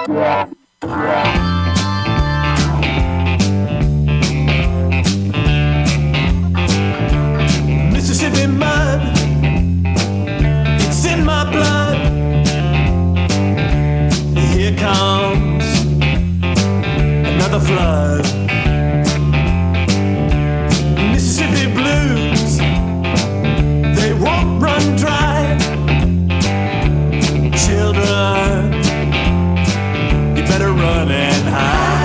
Mississippi mud, it's in my blood. Here comes another flood. Mississippi blues, they won't run dry. Children, you better run and hide.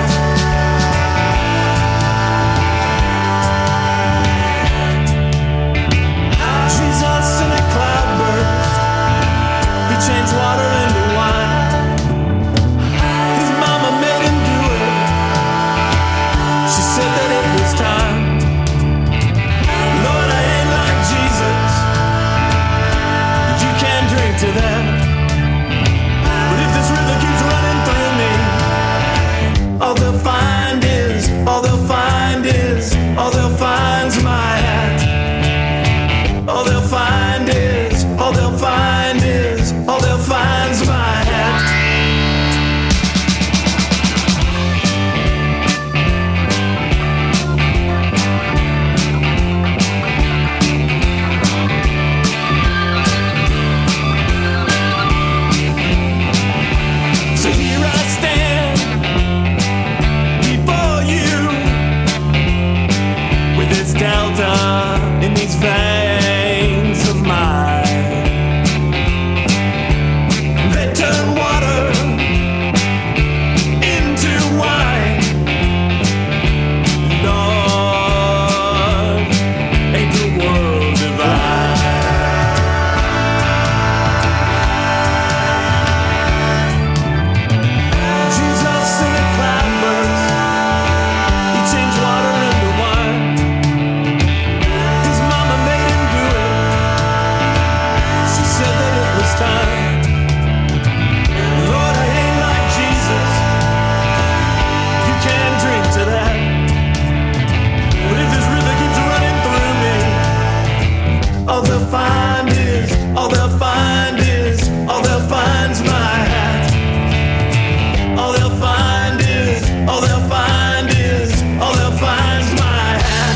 Jesus in a cloudburst, he changed water into wine. His mama made him do it. She said that it was time. Lord, I ain't like Jesus, but you can't drink to that. But if this river keeps running through me, all they'll find is, all they'll find is, all they'll find's my hat. All they'll find is, all they'll find is, all they'll find's my hat. So here I stand before you with this delta in these veins of mine. They turn water into wine. Lord, ain't the world divine? Jesus in a cloudburst, he changed water into wine. His mama made him do it. She said that it was time. Lord, I ain't like Jesus, you can't drink to that. But if this river keeps running through me, all they'll find is, all they'll find is, all they'll find's my hat. All they'll find is, all they'll find is, all they'll find's my hat.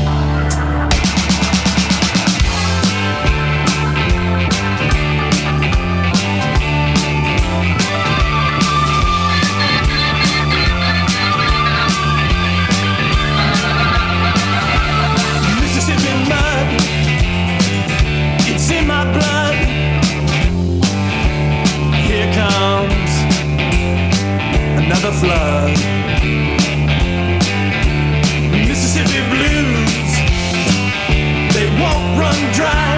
Mississippi mud, it's in my blood. Here comes another flood. Mississippi blues, they won't run dry.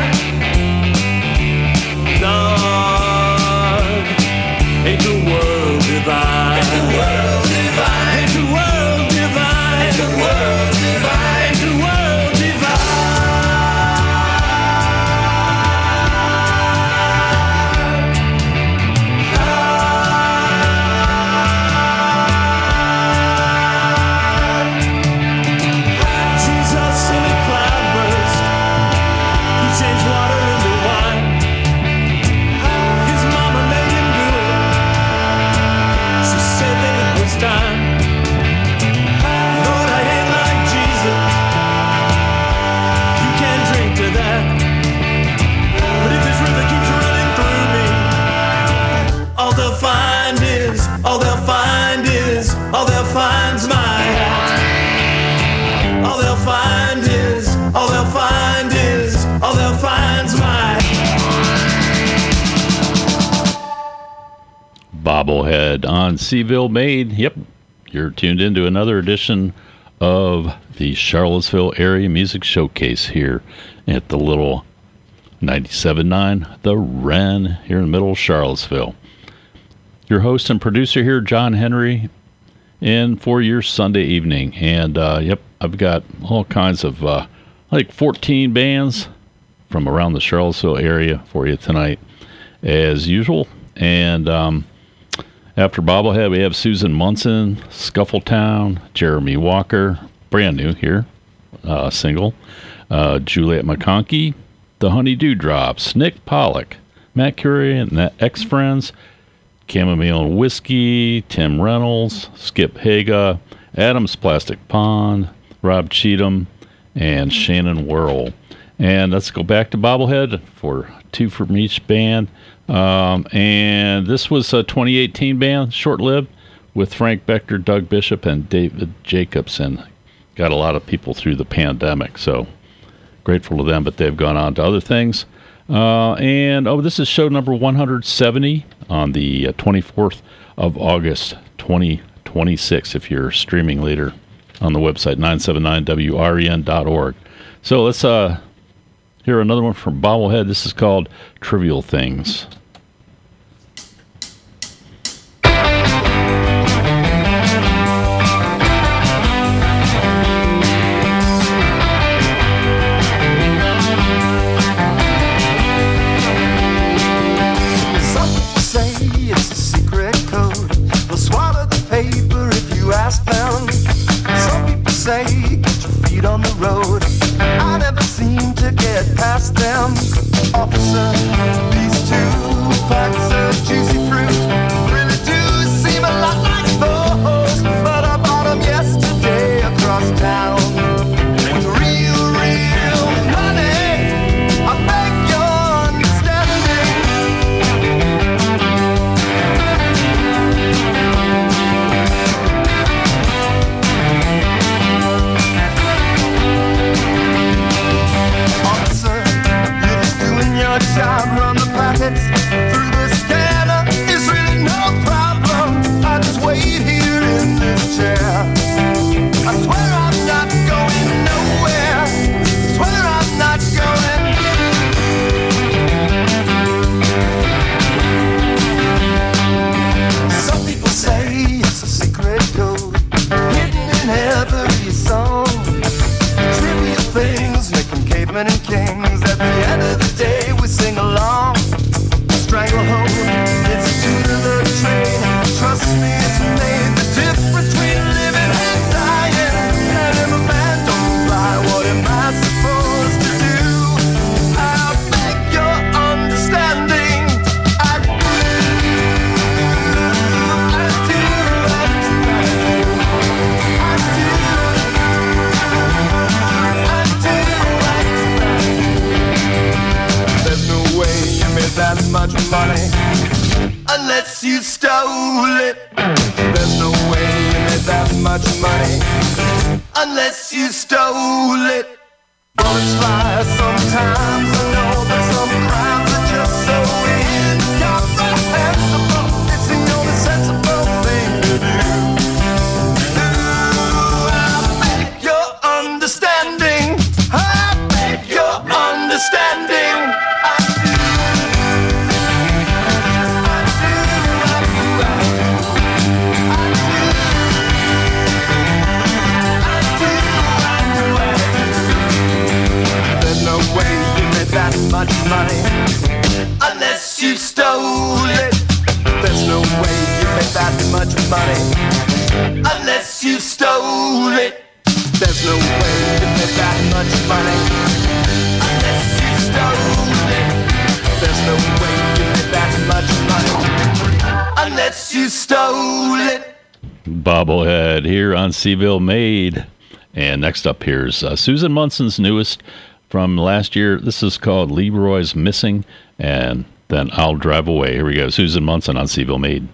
Lord, ain't the world divine? Ain't the world divine? Ain't the world divine? Ain't the world divine? Ain't the world divine? Jesus in a cloudburst, he changed water into wine. His mama made him do it. She said that it was time. Lord, I ain't like Jesus, you can't drink to that. But if this river keeps running through me, all they'll find is, all they'll find is, all they'll find's my hat. All they'll find is, all they'll find is, all they'll find's my hat. Bobblehead on Seville, Maine. Yep, you're tuned into another edition of the Charlottesville Area Music Showcase here at the little 97.9 The Wren here in the middle of Charlottesville. Your host and producer here, John Henry, in for your Sunday evening. And, yep, I've got all kinds of, like 14 bands from around the Charlottesville area for you tonight, as usual. And after Bobblehead, we have Susan Munson, Scuffletown, Jeremy Walker, brand new here, single, Juliet McConkey, The Honey Dewdrops, Nick Pollock, Matt Curry and the Ex-Friends, Chamomile and Whiskey, Tim Reynolds, Skip Haga, Adams Plastic Pond, Rob Cheatham, and Shannon Worrell. And let's go back to Bobblehead for two from each band. And this was a 2018 band, short-lived, with Frank Becker, Doug Bishop, and David Jacobson. Got a lot of people through the pandemic, so grateful to them, but they've gone on to other things. This is show number 170 on the 24th of August, 2026, if you're streaming later on the website, 979wren.org. So let's hear another one from Bobblehead. This is called Trivial Things. On the road, I never seem to get past them. Officer, these 2 packs of juicy fruit really do seem a lot like those, but I bought them yesterday across town. With real money, I beg your understanding. Job, run the packets through the scanner. It's really no problem. I just wait here in this chair. I swear I'm not going nowhere. Swear I'm not going. Some people say it's a secret code hidden in every song. Trivial things making cavemen and kings. At the end of the day, we sing along. Stranglehold, it's a tune of the train. Trust me, it's made the difference between living and dying. And if a man don't fly, what am I supposed to do? I beg your understanding. I that much money unless you stole it. There's no way you made that much money unless you stole it. Bullets fly sometimes, I know, but some crimes are just so incomprehensible. It's the only sensible thing to do. I beg your understanding. I beg your understanding. That much money unless you stole it. There's no way you made that much money unless you stole it. There's no way you made that much money unless you stole it. There's no way you made that much money unless you stole it. Bobblehead here on Seville Made. And next up here's Susan Munson's newest from last year. This is called Leroy's Missing, and then I'll Drive Away. Here we go. Susan Munson on Seville Made.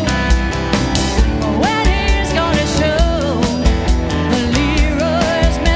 Leroy's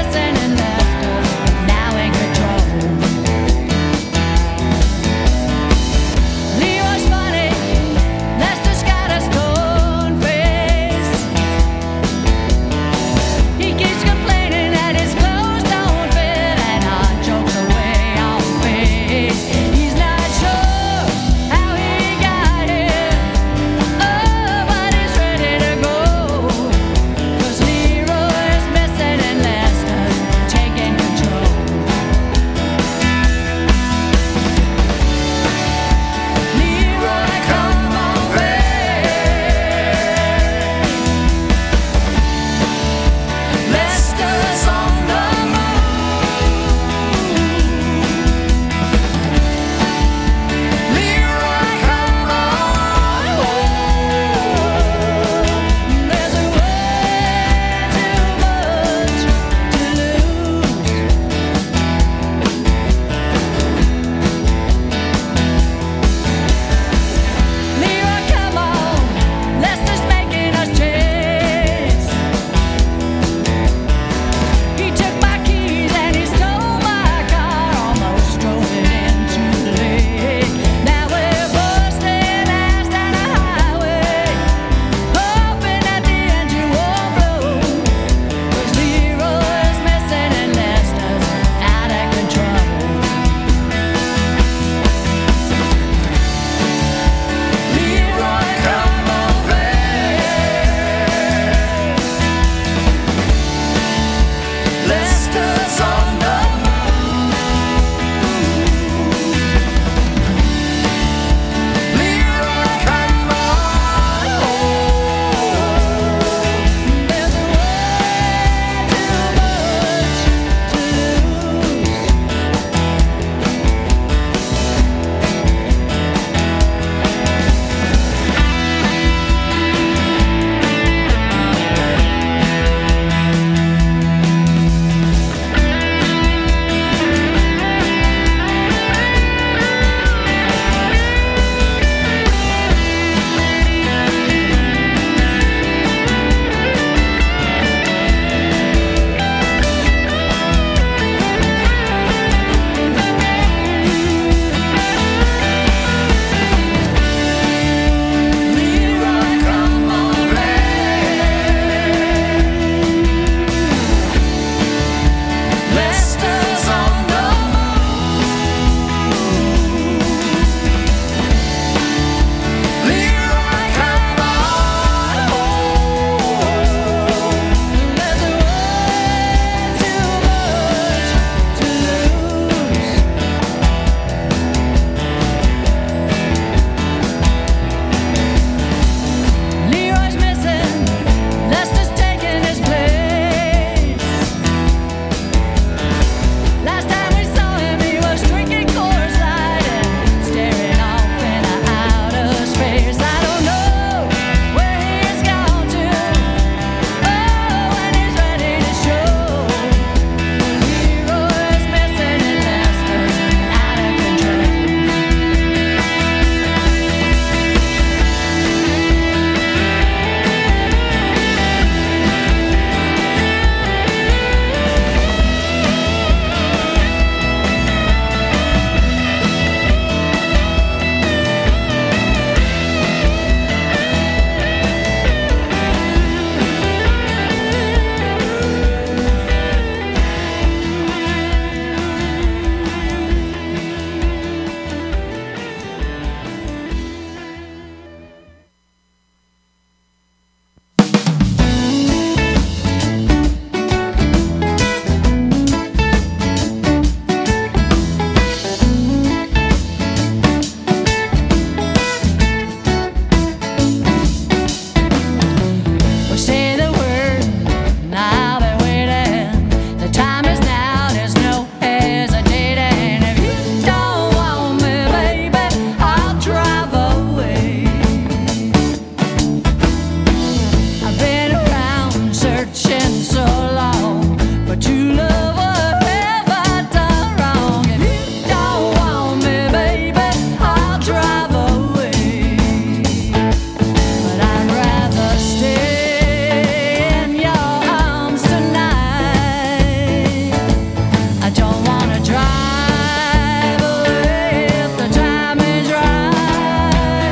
so long for true love. What have I done wrong? If you don't want me, baby, I'll drive away. But I'd rather stay in your arms tonight. I don't wanna drive away if the time is right.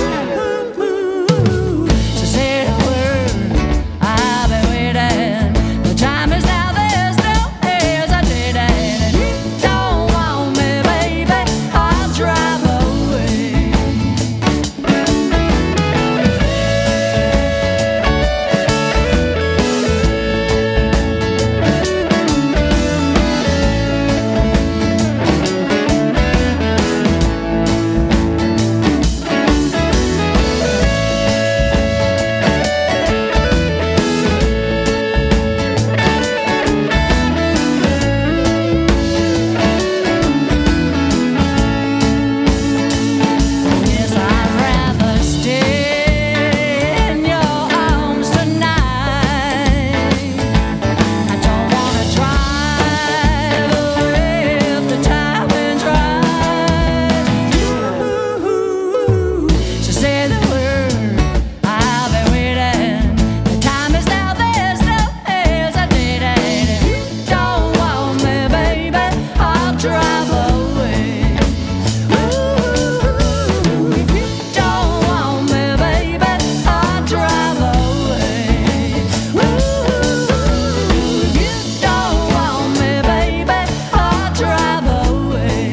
So say the word, I'll be waiting. The time is now, there's no hesitating. If you don't want me, baby, I'll drive away. Yes, I'd rather stay in your arms tonight. I don't wanna drive away if the time is right. So say the word, I'll be waiting. The time is now, there's no hesitating. If you don't want me, baby, I'll drive away. If you don't want me, baby, I'll drive away. If you don't want me, baby, I'll drive away.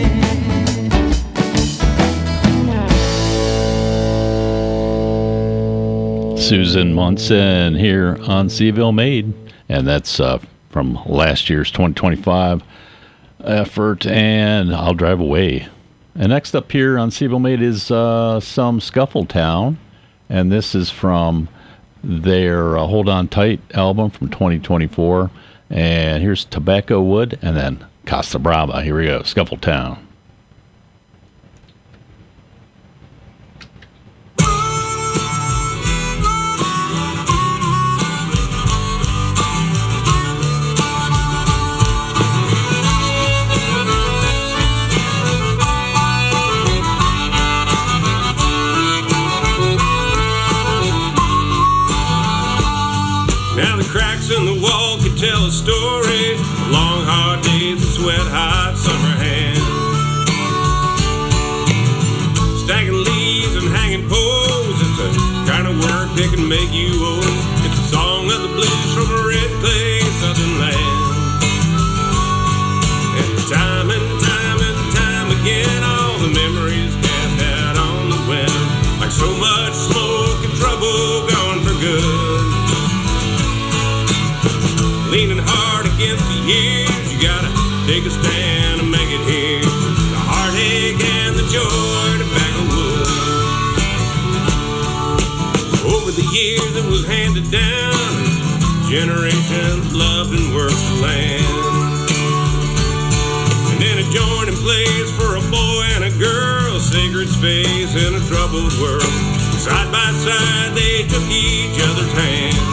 Susan Munson here on Seville Made, and that's from last year's 2025 effort, and I'll Drive Away. And next up here on Seville Made is some Scuffle Town, and this is from their Hold On Tight album from 2024. And here's Tobacco Wood, and then Costa Brava. Here we go, Scuffle Town. Now the cracks in the wall could tell a story. Long hard days and sweat hot summer hands. Stacking leaves and hanging poles. It's a kind of work that can make you old. It's a song of the blues from a red clay southern land. And time again, all the memories cast out on the wind. Like so much smoke and trouble gone for good. Leaning hard against the years, you gotta take a stand and make it here. The heartache and the joy, tobacco wood. Over the years it was handed down, generations loved and worked the land. And then it joined in place for a boy and a girl, sacred space in a troubled world. Side by side they took each other's hand.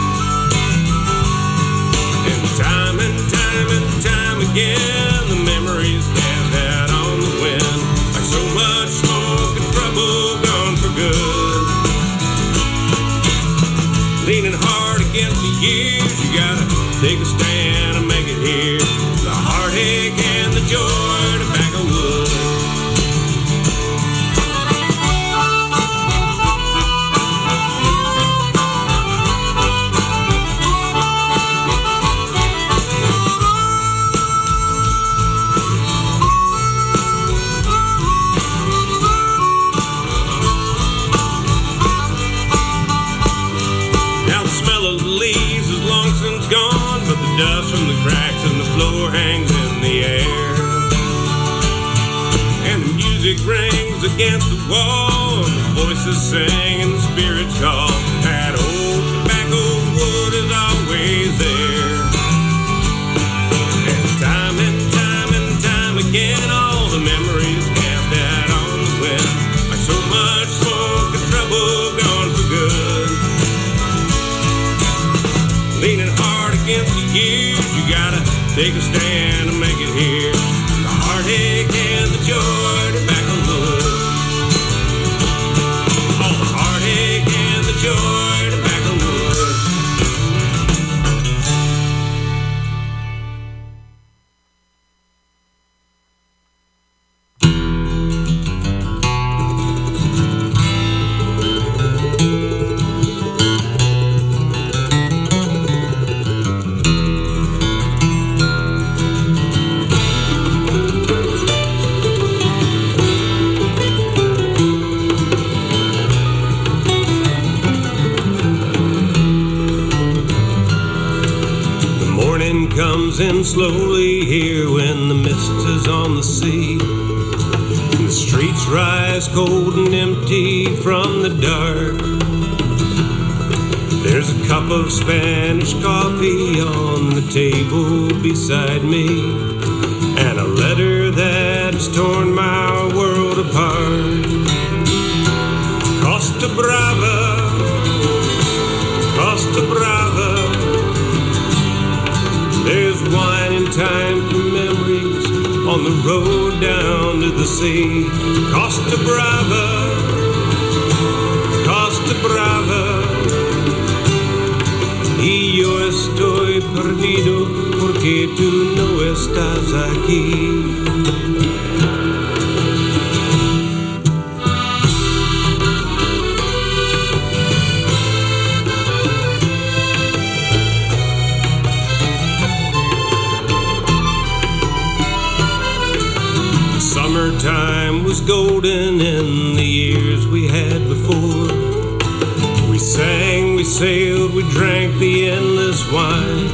Time again, the memories cast out on the wind. Like so much smoke and trouble gone for good. Leaning hard against the years, you gotta take a stand and make it here. The heartache and the joy, tobacco wood. Dust from the cracks in the floor hangs in the air. And the music rings against the wall, and the voices sing and the spirits call. That old tobacco wood is always there. And time again, all the memories cast out on the wind. Like so much smoke and trouble gone for good. Leaning hard against the years. You gotta take a stand and make it here. The heartache and the joy, tobacco wood. All the heartache and the joy, tobacco wood. Comes in slowly here when the mist is on the sea. The streets rise cold and empty from the dark. There's a cup of Spanish coffee on the table beside me, and a letter that has torn my world apart. Costa Brava, Costa Brava. There's wine and time for memories on the road down to the sea. Costa Brava, Costa Brava. Y yo estoy perdido porque tú no estás aquí. Summertime was golden in the years we had before. We sang, we sailed, we drank the endless wine.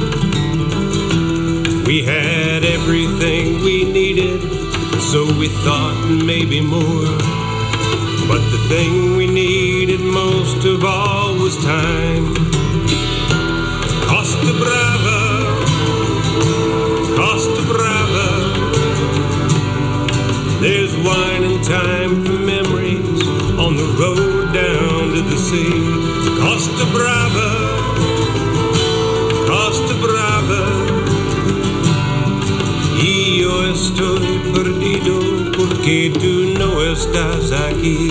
We had everything we needed, so we thought maybe more. But the thing we needed most of all was time. Costa Brava, Costa Brava. There's wine and time for memories on the road down to the sea. Costa Brava, Costa Brava. Y yo estoy perdido porque tú no estás aquí.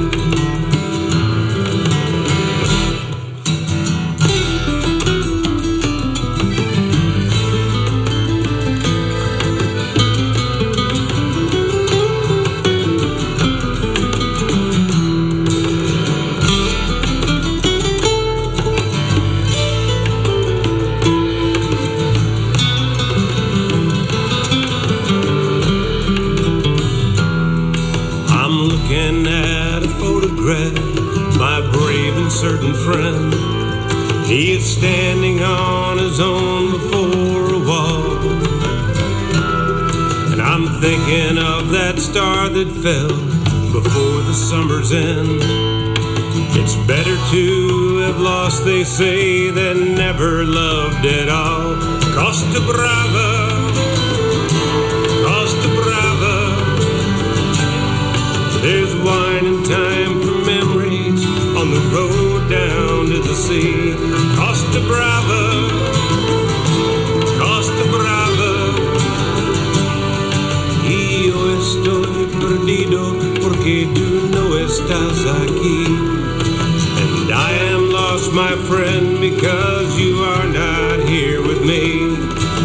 Certain friend, he is standing on his own before a wall, and I'm thinking of that star that fell before the summer's end. It's better to have lost, they say, than never loved at all. Costa Brava, Costa Brava. There's wine and time for memories on the road down to the sea. Costa Brava, Costa Brava. Y yo estoy perdido porque tú no estás aquí. And I am lost, my friend, because you are not here with me.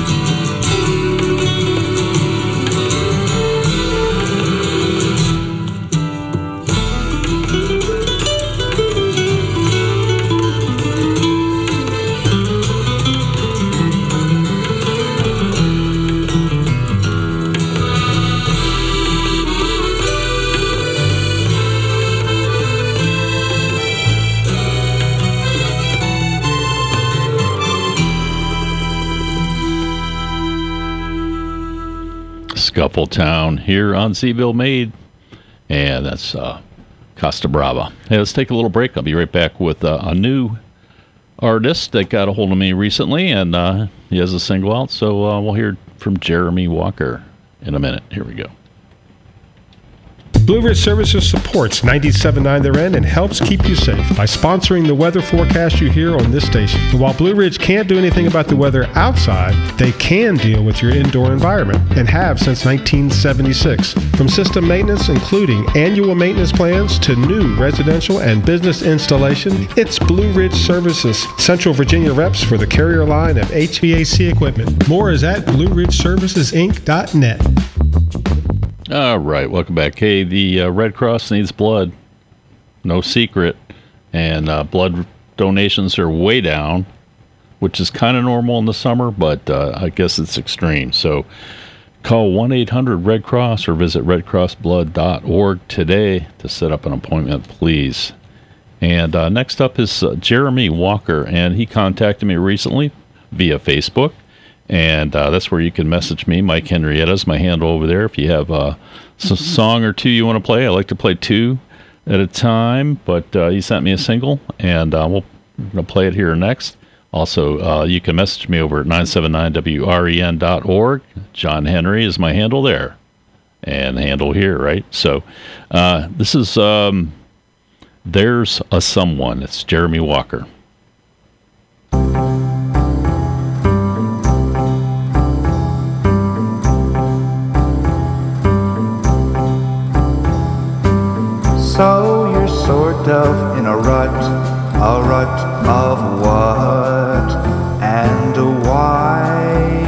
Scuffle Town here on Seville Made, and that's Costa Brava. Hey, let's take a little break. I'll be right back with a new artist that got a hold of me recently, and he has a single out, so we'll hear from Jeremy Walker in a minute. Here we go. Blue Ridge Services supports 97.9 The End and helps keep you safe by sponsoring the weather forecast you hear on this station. And while Blue Ridge can't do anything about the weather outside, they can deal with your indoor environment and have since 1976. From system maintenance, including annual maintenance plans, to new residential and business installation, it's Blue Ridge Services, Central Virginia reps for the Carrier line of HVAC equipment. More is at BlueRidgeServicesInc.net. All right, welcome back. Hey, the Red Cross needs blood. No secret. And blood donations are way down, which is kind of normal in the summer, but I guess it's extreme. So call 1-800-RED-CROSS or visit redcrossblood.org today to set up an appointment, please. And next up is Jeremy Walker, and he contacted me recently via Facebook. And that's where you can message me. Mike Henrietta is my handle over there. If you have a song or two you want to play, I like to play two at a time. But he sent me a single, and we're going to play it here next. Also, you can message me over at 979wren.org. John Henry is my handle there. And handle here, right? So this is There's a Someone. It's Jeremy Walker. So you're sort of in a rut of what and why.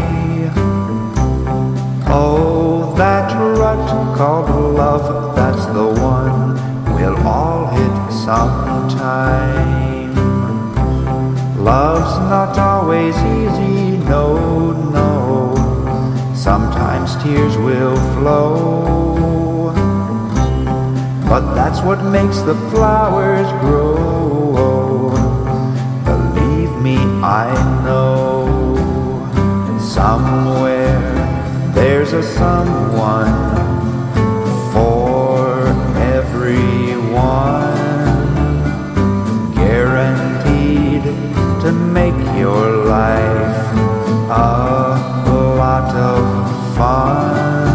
Oh, that rut called love, that's the one we'll all hit sometime. Love's not always easy, no, no. Sometimes tears will flow. But that's what makes the flowers grow. Believe me, I know. Somewhere there's a someone for everyone. Guaranteed to make your life a lot of fun.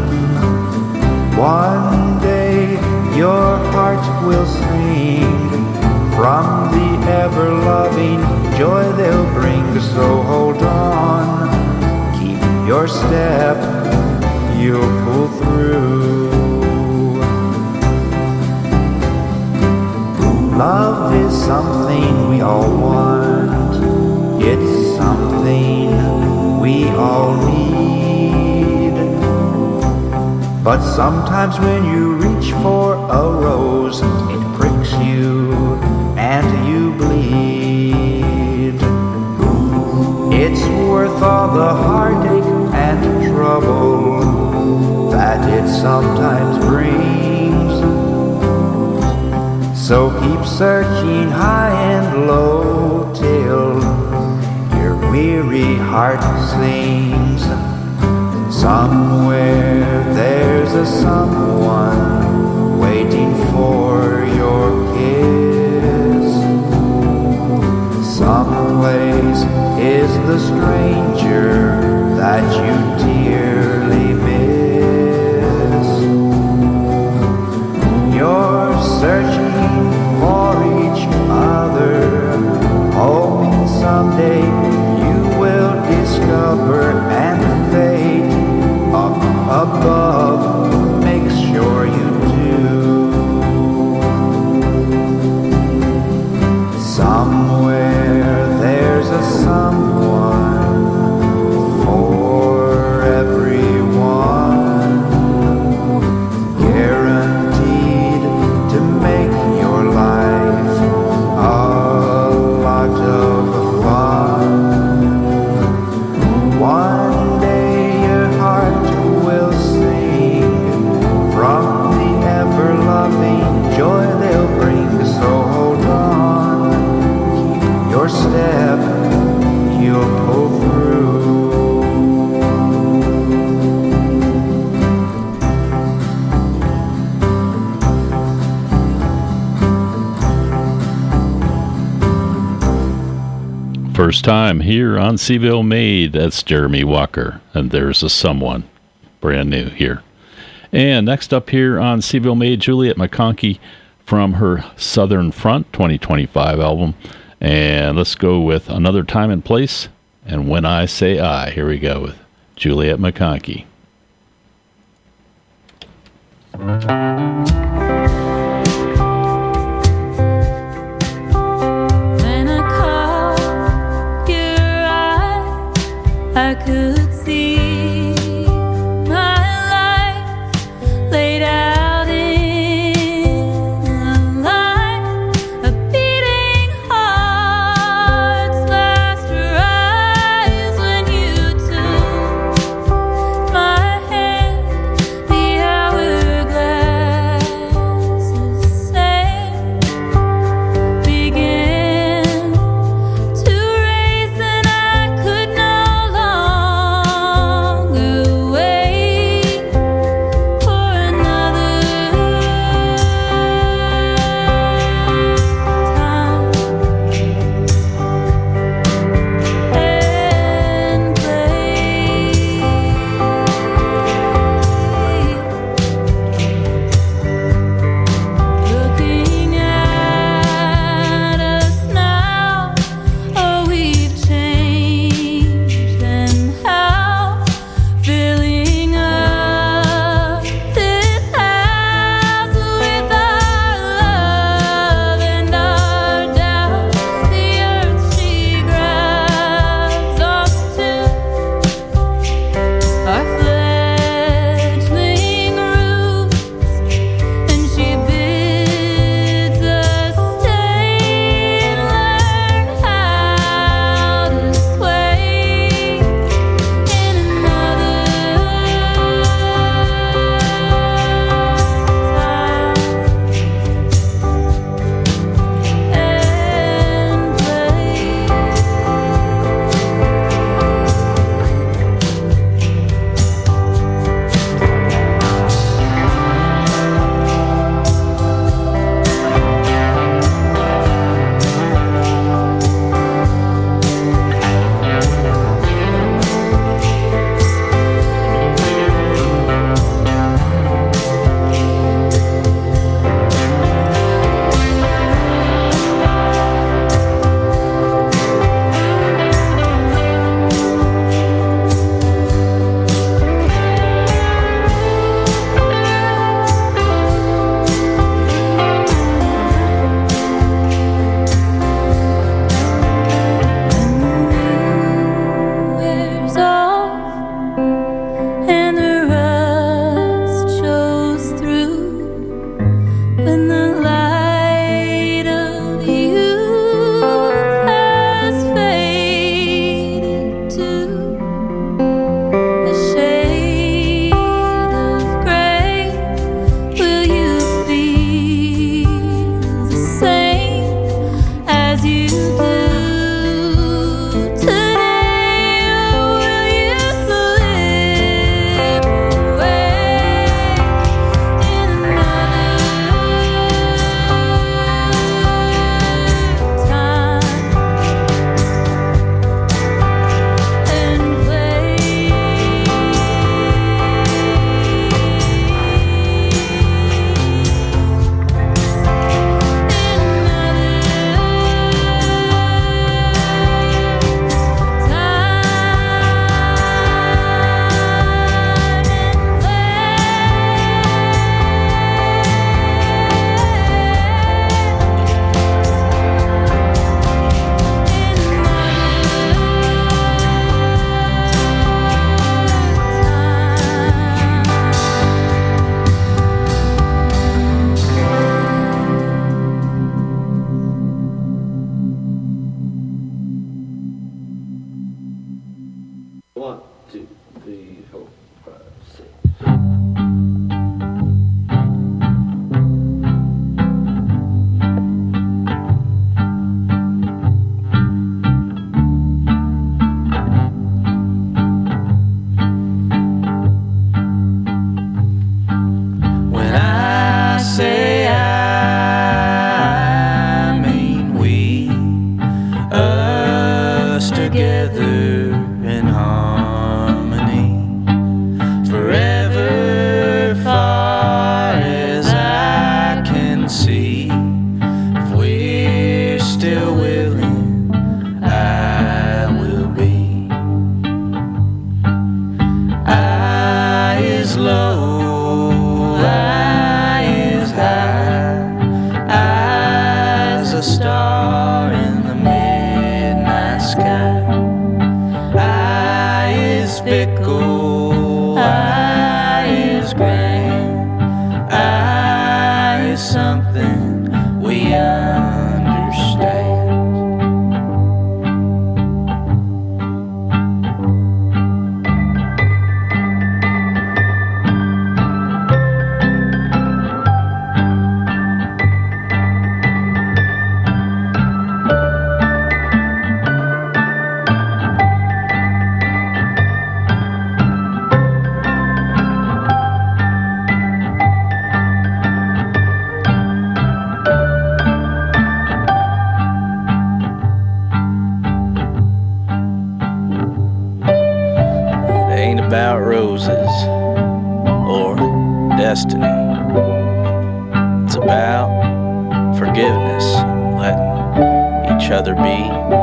One day your heart will sing from the ever-loving joy they'll bring. So hold on, keep your step, you'll pull through. Love is something we all want. It's something we all need. But sometimes when you reach for a rose, it pricks you and you bleed. It's worth all the heartache and trouble that it sometimes brings. So keep searching high and low till your weary heart sings. Somewhere there's a someone waiting for your kiss. Someplace is the stranger that you dearly miss. You're searching for each other, hoping someday you will discover, and fate up above make sure you do. Somewhere there's a someone for everyone, guaranteed to make your life a lot of fun. One day your heart will sing from the ever-loving joy they'll bring. So hold on, keep your step, you'll pull through. First time here on Seville Made. That's Jeremy Walker, and There's a Someone, brand new here. And next up here on Seville Made, Juliet McConkie from her Southern Front 2025 album. And let's go with Another Time and Place and When I Say I. Here we go with Juliet McConkie. When I caught your eye, I could see my life laid out in a line, a beating heart's last rise. When you took my hand, the hourglass sand began to race, and I could no longer wait for another time and place. Looking at us now, oh, we've changed, and how filling up this house with our love and our doubts. The earth she grabs onto, our fledgling roots, and she bids us stay and learn how to sway in another time and wears off and the rust shows through, when the light of youth has faded to a shade of gray, will you feel the same as you do today, or will you slip away in another time and One, two, three, 4, 5, 6. When I say I mean we, us together in harmony, forever fickle, I is grand, I is something we understand. It ain't about roses or destiny. It's about forgiveness and letting each other be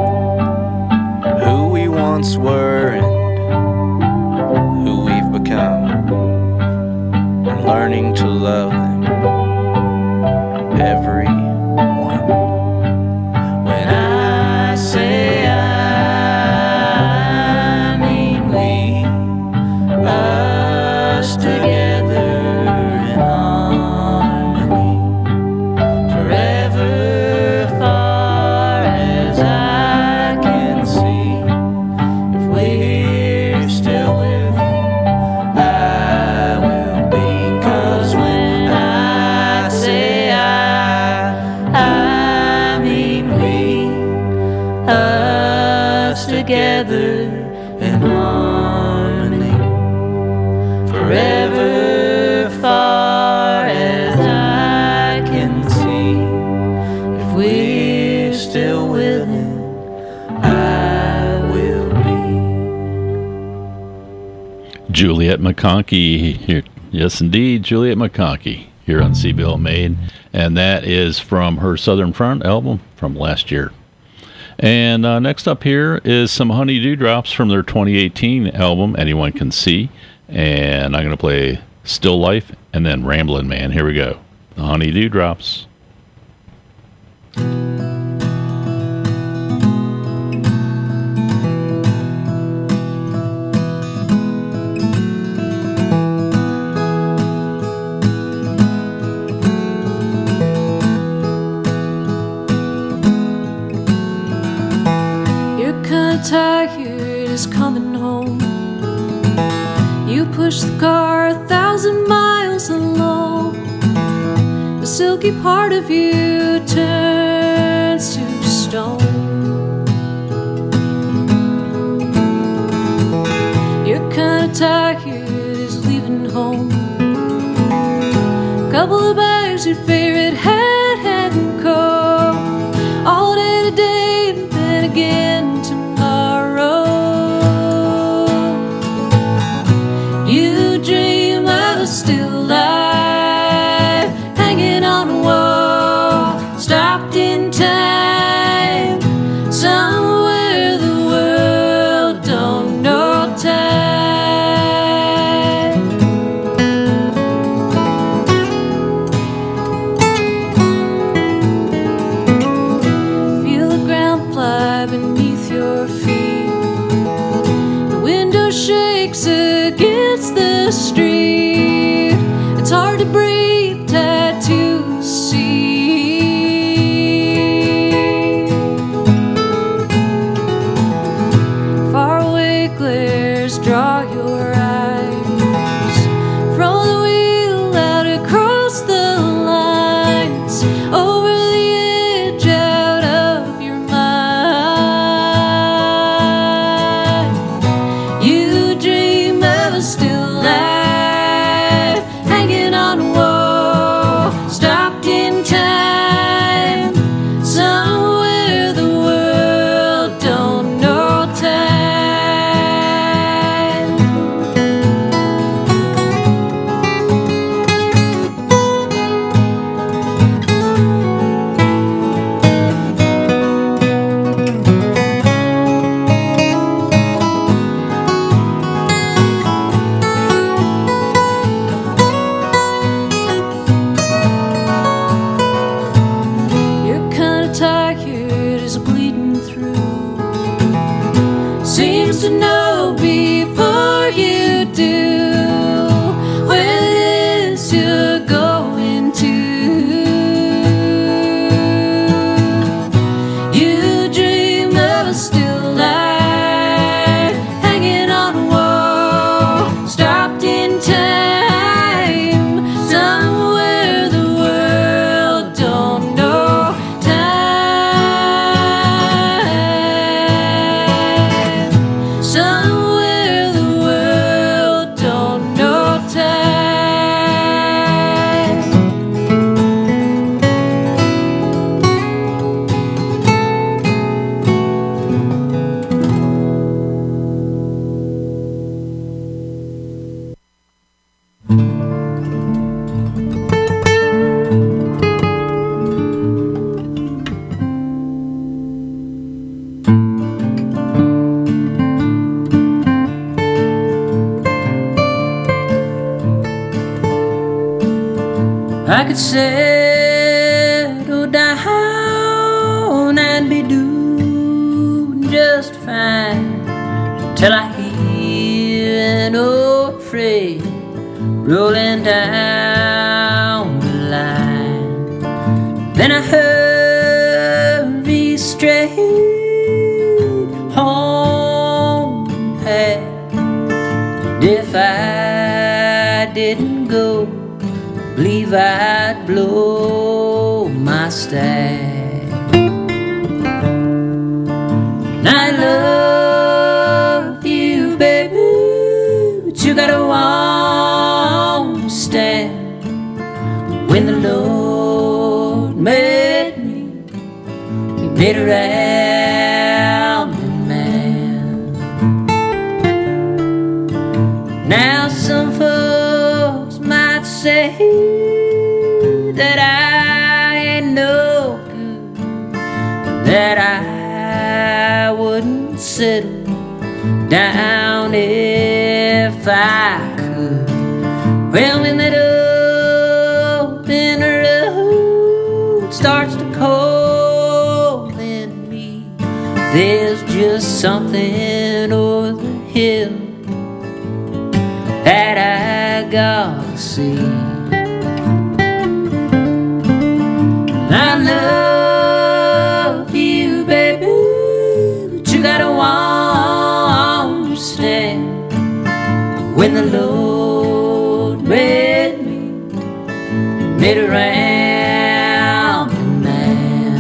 who we once were and who we've become, and learning to love them, everyone. When I say I mean we, us together in harmony, forever far as I can see. If we're still with him, I will be. 'Cause when I say I mean we, us together in harmony, forever far as I can see. If we're still with him, I will be. Juliet McConkey here. Yes, indeed, Juliet McConkey here on CBL Maine. And that is from her Southern Front album from last year. And next up here is some Honey Dewdrops from their 2018 album, Anyone Can See. And I'm going to play Still Life and then Ramblin' Man. Here we go. The Honey Dewdrops. You're kinda tired, is coming home. You push the car 1,000 miles alone. The silky part of you turns to stone. You're kinda tired, is leaving home. Couple of bags, your favorite hat and coat. All day today and then again tomorrow. You dream of a still life, hanging on a wall, stopped in time, somewhere the world don't know time. Feel the ground fly beneath your feet. The window shakes against the street. It's hard to breathe, tight to see. Faraway glares draw your eyes from the wheel out across the lines, over the edge, out of your mind. You dream of a still life, hanging on a wall, stopped in time, somewhere the world don't know time. I could settle down and be doing just fine till I hear an old freight rolling down the line. Then I hurry straight home, and if I didn't go, believe I'd blow my stack. And I love you, baby, but you gotta understand, when the Lord made me, He made a round man. Now some folks might say that I ain't no good, that I wouldn't settle down if I could. Well, when that open road starts to call in me, there's just something over the hill that I gotta see. I love you, baby, but you gotta understand, when the Lord made me, He made a round man.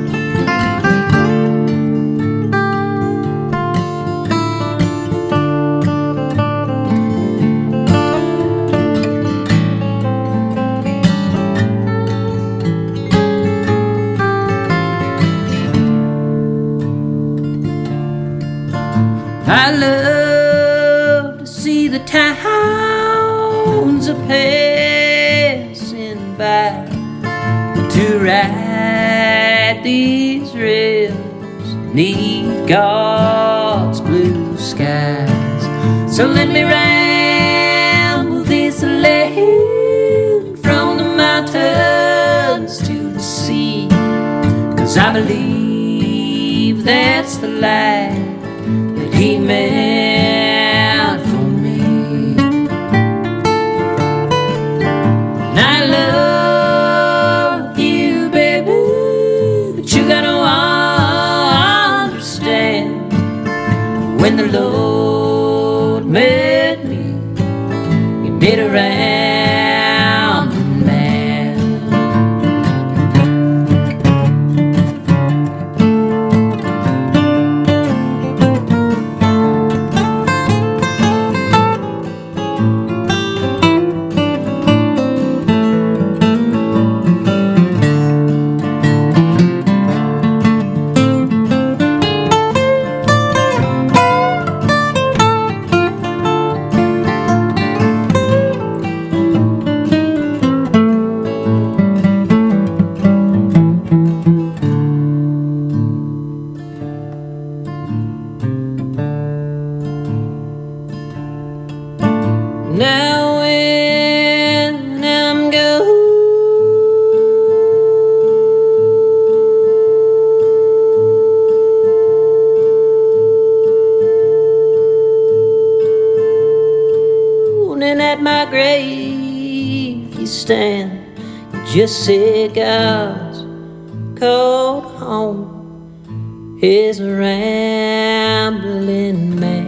I love to see the towns a-passing by, to ride these rails neath God's blue skies. So let me ramble this land from the mountains to the sea, 'cause I believe that's the life He meant for me. And I love you, baby, but you gotta understand, when the Lord made me, He made a round man. Now when I'm gone, and at my grave you stand, you just say God's called home, is a rambling man.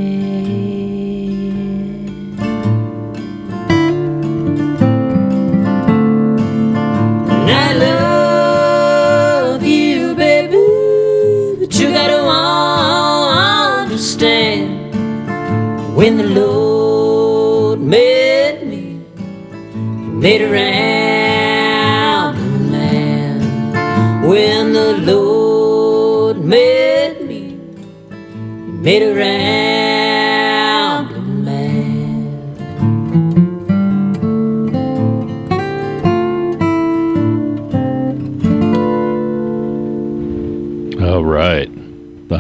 I love you, baby, but you gotta understand, when the Lord made me, He made a round man. When the Lord made me, He made a round man.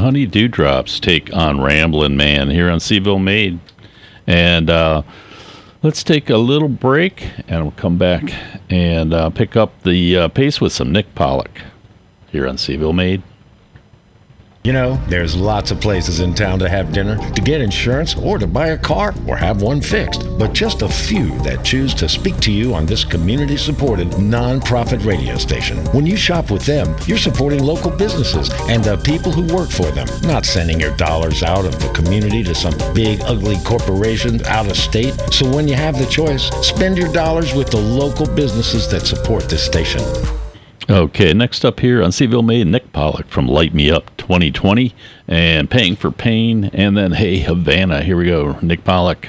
Honey Dewdrops take on Ramblin' Man here on Seville Made. And let's take a little break, and we'll come back and pick up the pace with some Nick Pollock here on Seville Made. You know, there's lots of places in town to have dinner, to get insurance, or to buy a car, or have one fixed. But just a few that choose to speak to you on this community-supported, non-profit radio station. When you shop with them, you're supporting local businesses and the people who work for them, not sending your dollars out of the community to some big, ugly corporation out of state. So when you have the choice, spend your dollars with the local businesses that support this station. Okay, next up here on Seville Made, Nick Pollock from Light Me Up 2020 and Paying for Pain, and then Hey Havana. Here we go, Nick Pollock.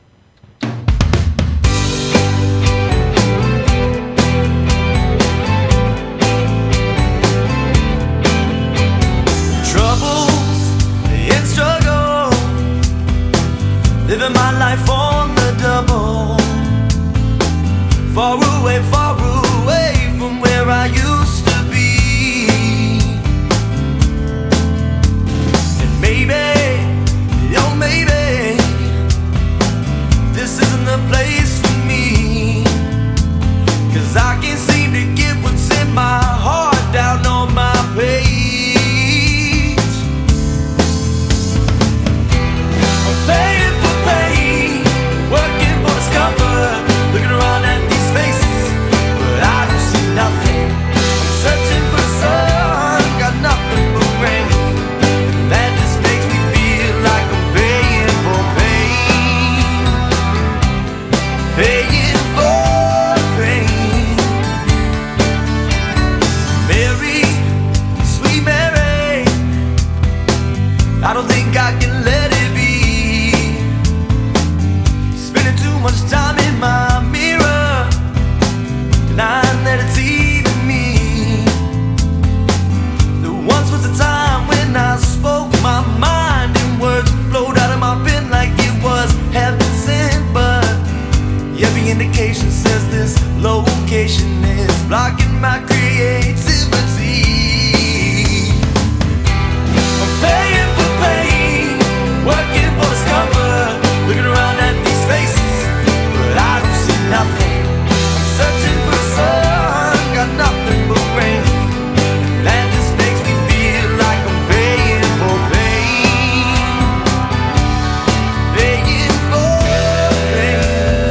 Troubles and struggle, living my life on the double, far away from where I used to be. And maybe, oh maybe, this isn't the place for me, 'cause I can't seem to get what's in my heart down on my page. I'm paying for pain, working for discomfort, looking around at these faces, but I don't see nothing. I'm searching for the sun, got nothing but rain. That just makes me feel like I'm paying for pain. Paying for pain. Mary, sweet Mary, I don't think I can let it be. Spending too much time in my mirror, denying that it's even me. There once was a time when I spoke my mind and words flowed out of my pen like it was heaven sent, but every indication says this location is blocking my creativity. I'm paying for pain, working for discomfort, looking around at these faces, but I don't see nothing. I'm searching for the sun, got nothing but rain. That just makes me feel like I'm paying for pain. Paying for pain.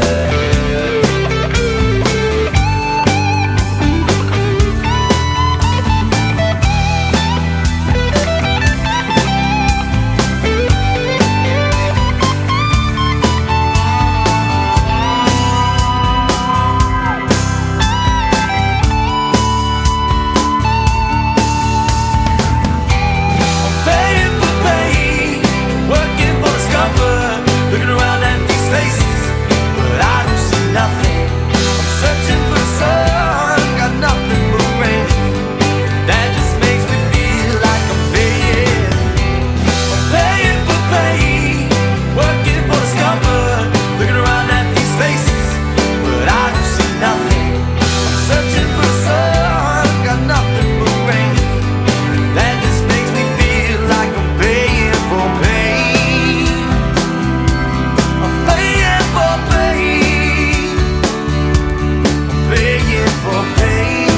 Paying for pain, working for discomfort, looking around at these faces, but I don't see nothing. I'm searching for the sun, got nothing but rain. That just makes me feel like I'm paying. I'm paying for pain, working for discomfort, looking around at these faces, but I don't see nothing. I'm searching for the sun, got nothing but rain. That just makes me feel like I'm paying for pain. I'm paying for pain. I'm paying for pain.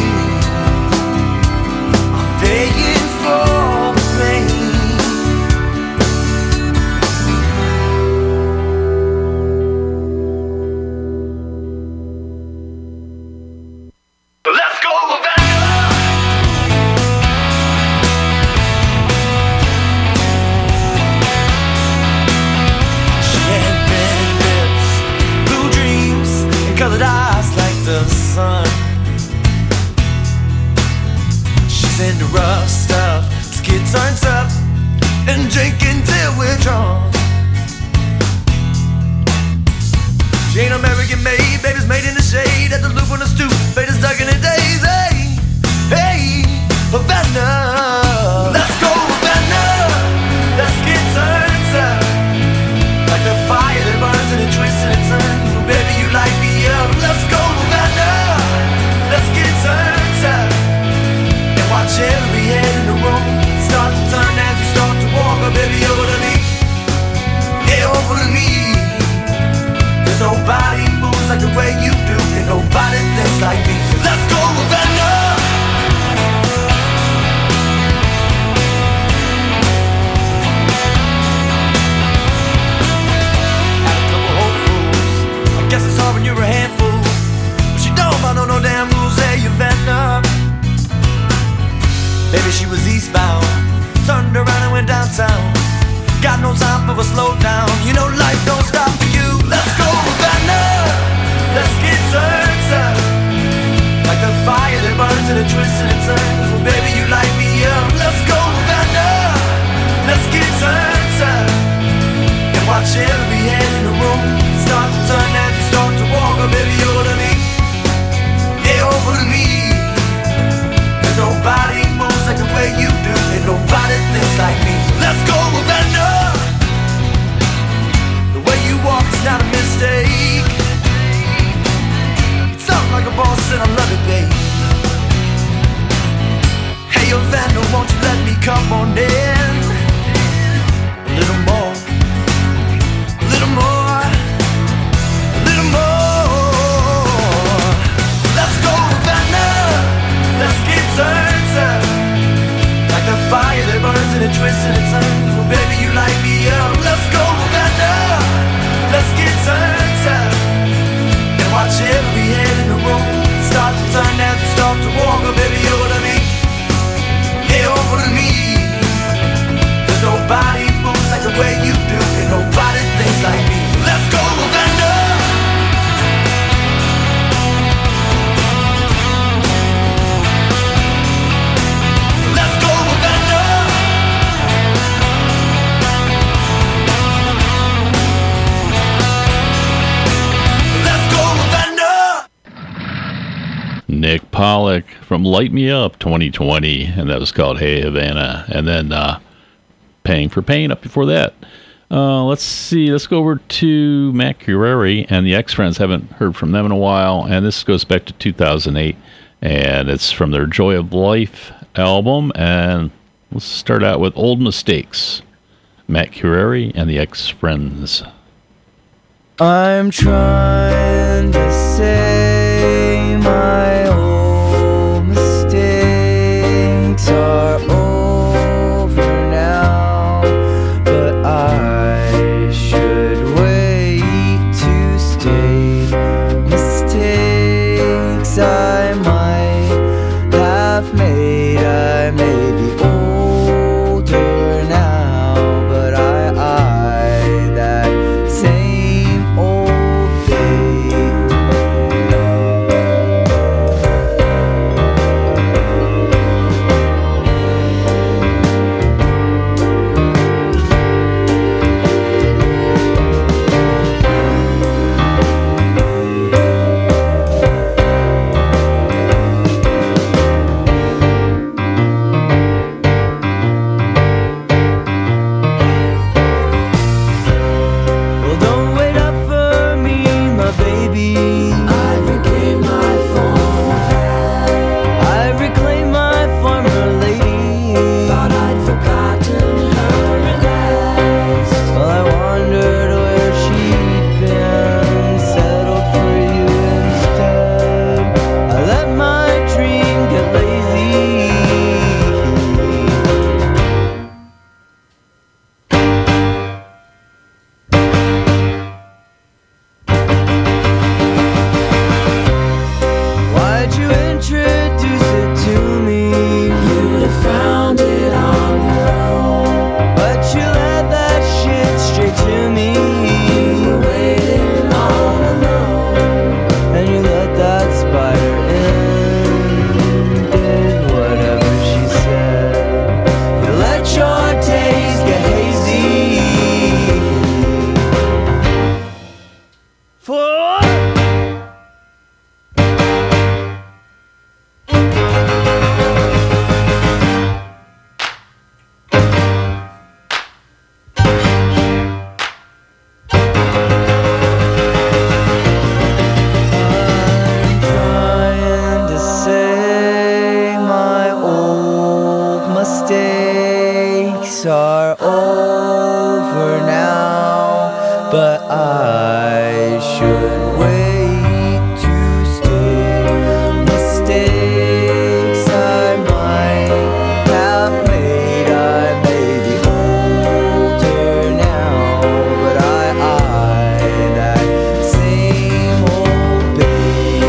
I'm paying for pain. Let's go, Havana! She had red lips, blue dreams, and colored eyes like the sun. She's into rough stuff, skin turns up, and drinking till we're drunk. She ain't American made, baby's made in the shade, at the loop on the stoop, fate is stuck in the days. Hey, hey, Havana. Let's go, Havana. The skin turns up like the fire that burns and it twists and it turns. Well, baby, you light me up. Let's go, Havana. The skin turns up, and watch every head in the room start to turn as we start to Pollock from Light Me Up 2020, and that was called Hey Havana. And then Paying for Pain up before that. Let's see. Let's go over to Matt Curary and the X-Friends. Haven't heard from them in a while, and this goes back to 2008, and it's from their Joy of Life album. And let's start out with Old Mistakes. Matt Curary and the X-Friends. I'm trying to say my old mistakes are over now, but I should wait to state mistakes I might have made. I may be older now, but I that same old thing. Well, don't wait up for me, my baby. I reclaim my former lady. Thought I'd forgotten her at last. Well, I wondered where she'd been, settled for you instead. I let my dream get lazy. Why'd you introduce it to me? You'd have found it on your own, but you led that shit straight to me. You were waiting all alone, and you let that spider in, did whatever she said. You let your days get hazy. For I'm trying to say my old mistakes are over now, but I should wait to stay. Mistakes I might have made. I may be older now, but I that same old babe.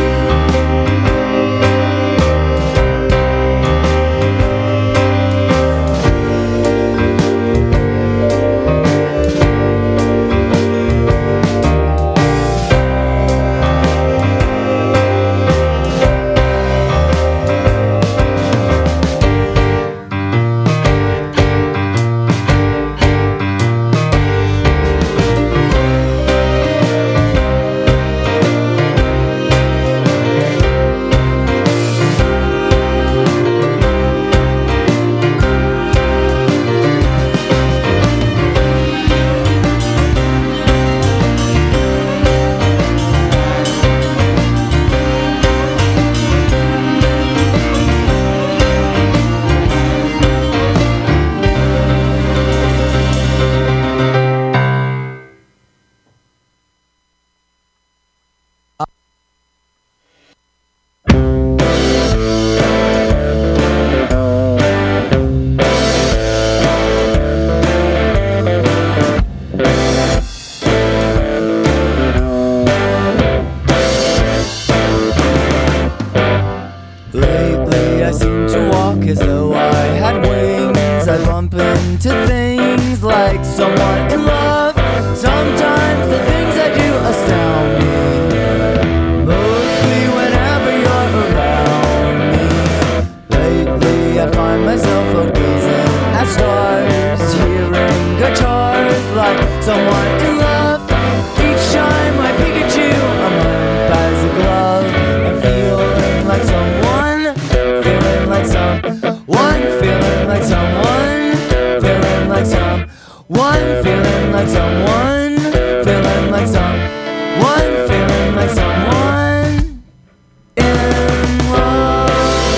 One feeling like someone in love.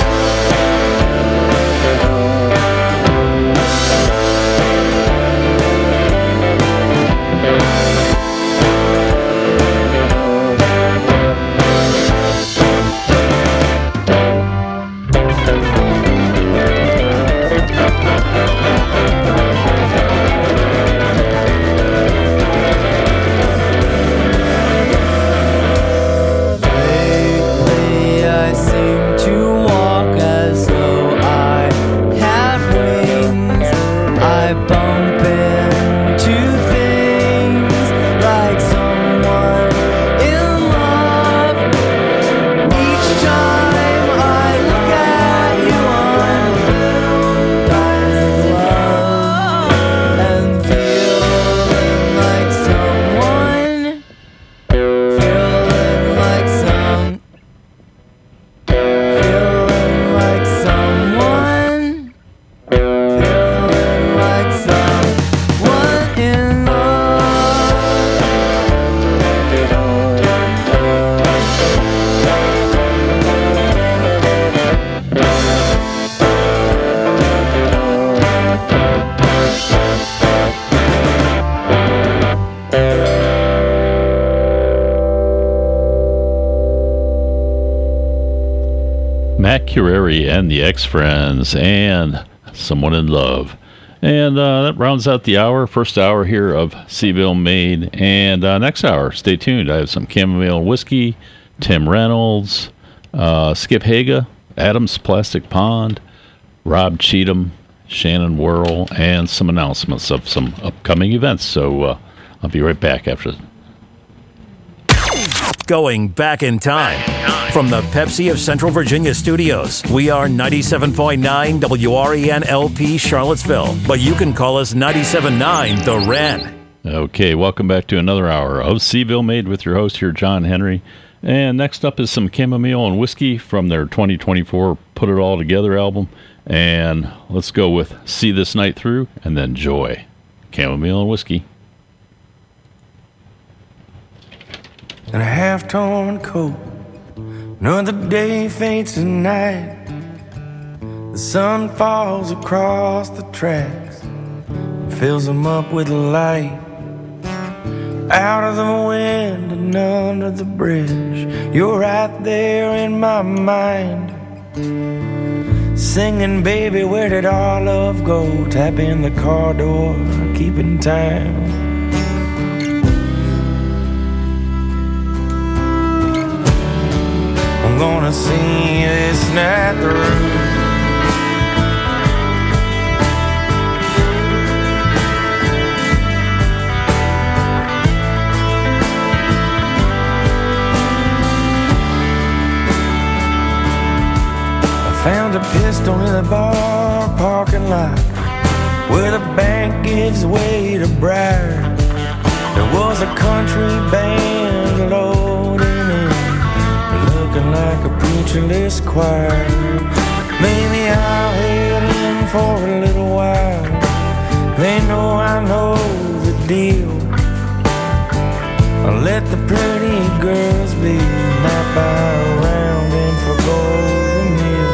Lately I seem to walk as though I had wings. I bump into things like someone in love. Each time I look at you, I'm filled with love and feeling like someone. Feeling like someone feeling like someone in love. Matt Curary and the X-Friends and Someone in Love. And that rounds out the hour, first hour here of Seville Made. And next hour, stay tuned. I have some chamomile whiskey, Tim Reynolds, Skip Haga, Adams Plastic Pond, Rob Cheatham, Shannon Worrell, and some announcements of some upcoming events. So I'll be right back after. Going back in time. From the Pepsi of Central Virginia studios, we are 97.9 WREN LP Charlottesville, but you can call us 97.9 The Wren. Okay, welcome back to another hour of Seville Made with your host here, John Henry. And next up is some chamomile and whiskey from their 2024 Put It All Together album. And let's go with See This Night Through and then Joy. Chamomile and whiskey. And a half-torn coat. Another day fades to night. The sun falls across the tracks and fills them up with light. Out of the wind and under the bridge, you're right there in my mind. Singing, baby, where did our love go? Tapping the car door, keeping time. I'm gonna see this night through. I found a pistol in the bar parking lot where the bank gives way to Briar. There was a country band loading in, looking like a preacherless choir. Maybe I'll head in for a little while. They know I know the deal. I'll let the pretty girls be, might buy a round and forgo the meal.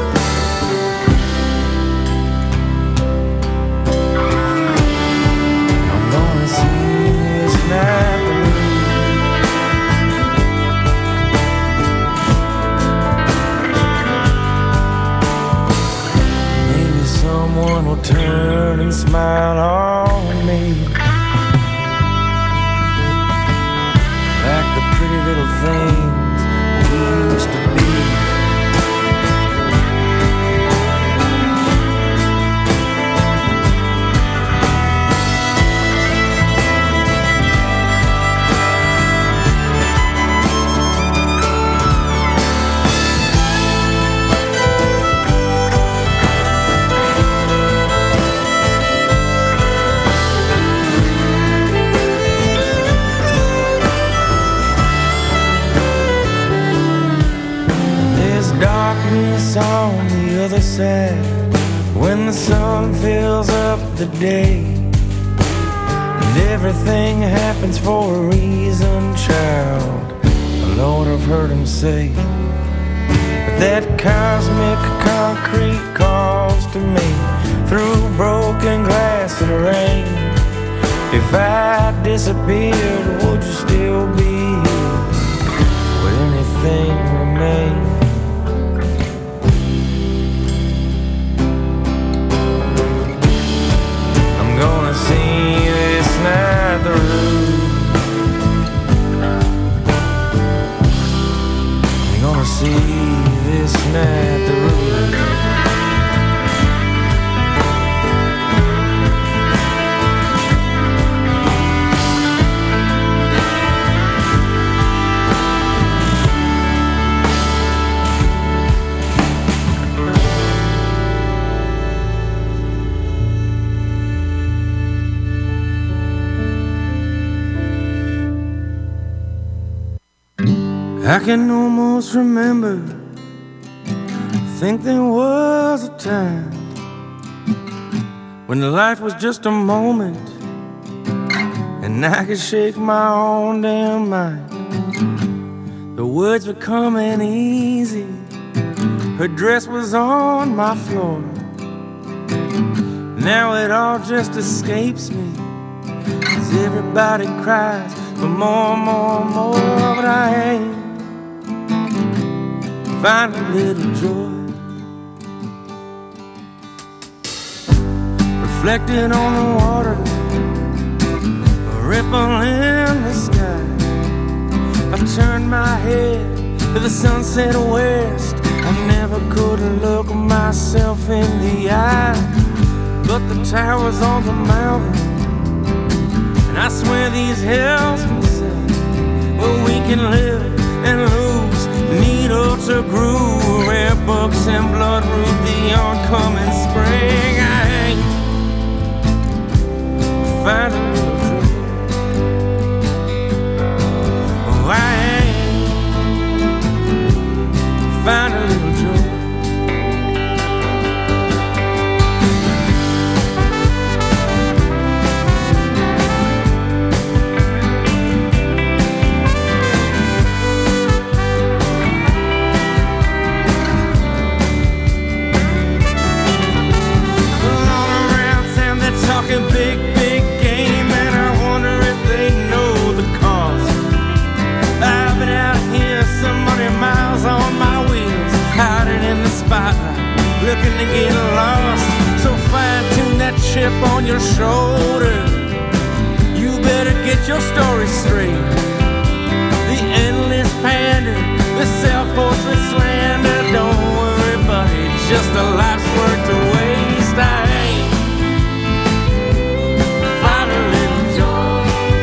I'm gonna see this night through. Someone will turn and smile on me, like the pretty little things we used to be. On the other side, when the sun fills up the day, and everything happens for a reason, child. I've heard him say. But that cosmic concrete calls to me through broken glass and rain. If I disappeared, would you still be here? Would anything remain? I'm gonna see this night the road. I'm gonna see this night the road. I can almost remember, think there was a time when life was just a moment and I could shake my own damn mind. The words were coming easy, her dress was on my floor. Now it all just escapes me as everybody cries for more, more, more, but I ain't find a little joy reflected on the water, a ripple in the sky. I turned my head to the sunset west. I never could look myself in the eye, but the towers on the mountain, and I swear these hills can say, well, we can live and lose, needle to groove, rare books and blood root the oncoming spring. I ain't find a little joy. Oh, I ain't find a little joy. Talking big, big game, and I wonder if they know the cost. I've been out here some 100 miles on my wheels, hiding in the spotlight, looking to get lost. So fine-tune that chip on your shoulder. You better get your story straight. The endless pander, the self-portrait slander. Don't worry, buddy, just a life's worth to waste. I ain't find a little joy.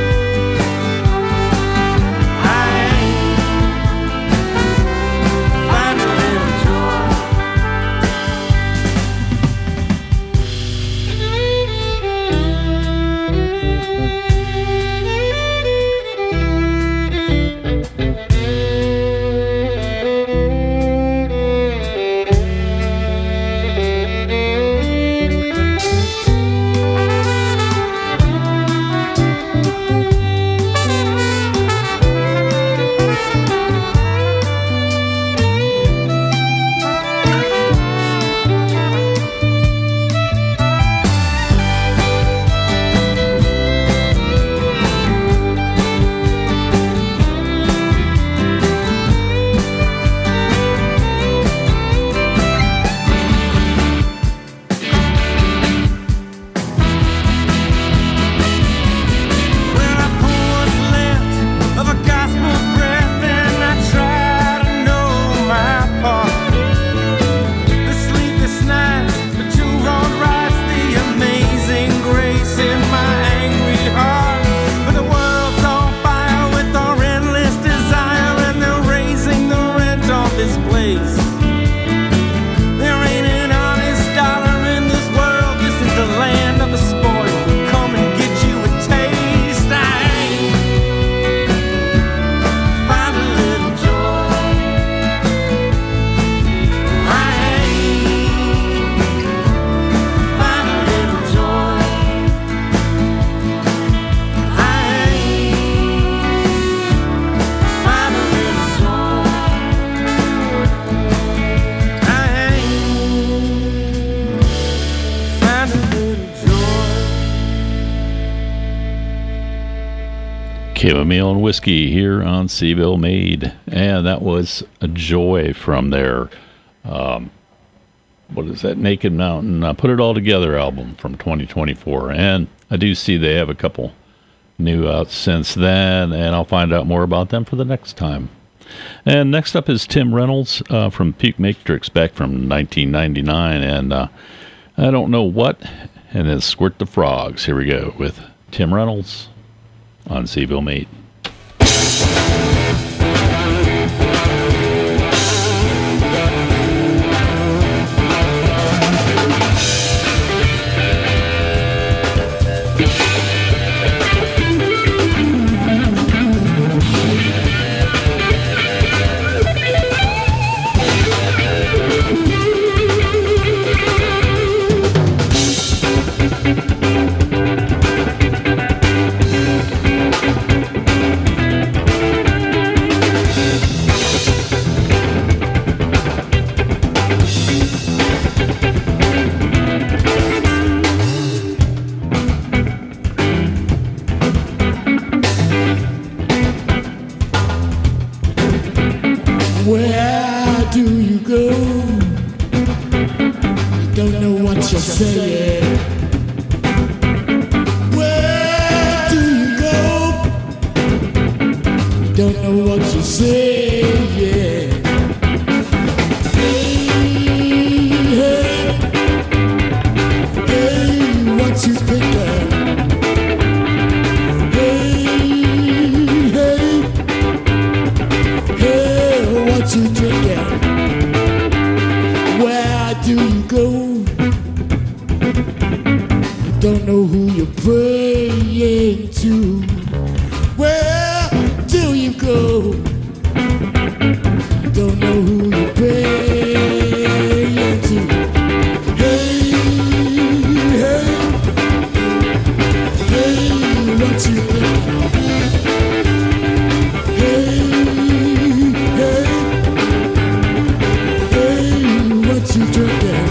I ain't find a little joy. a meal and whiskey here on Seville Made. And that was a Joy from their, what is that, Naked Mountain, Put It All Together album from 2024. And I do see they have a couple new out since then, and I'll find out more about them for the next time. And next up is Tim Reynolds from Puke Matrix back from 1999, and I Don't Know What, and then Squirt the Frogs. Here we go with Tim Reynolds on Seville Made. Where do you go? Don't know what you're saying. Where do you go? Don't know what you're saying. Hey, hey, hey, what you thinking? What you drinking? Where do you go? Don't know who you're praying to. Where do you go? Don't know who you're praying to. Hey, hey, hey, what you thinking? Hey, hey, what you drinking?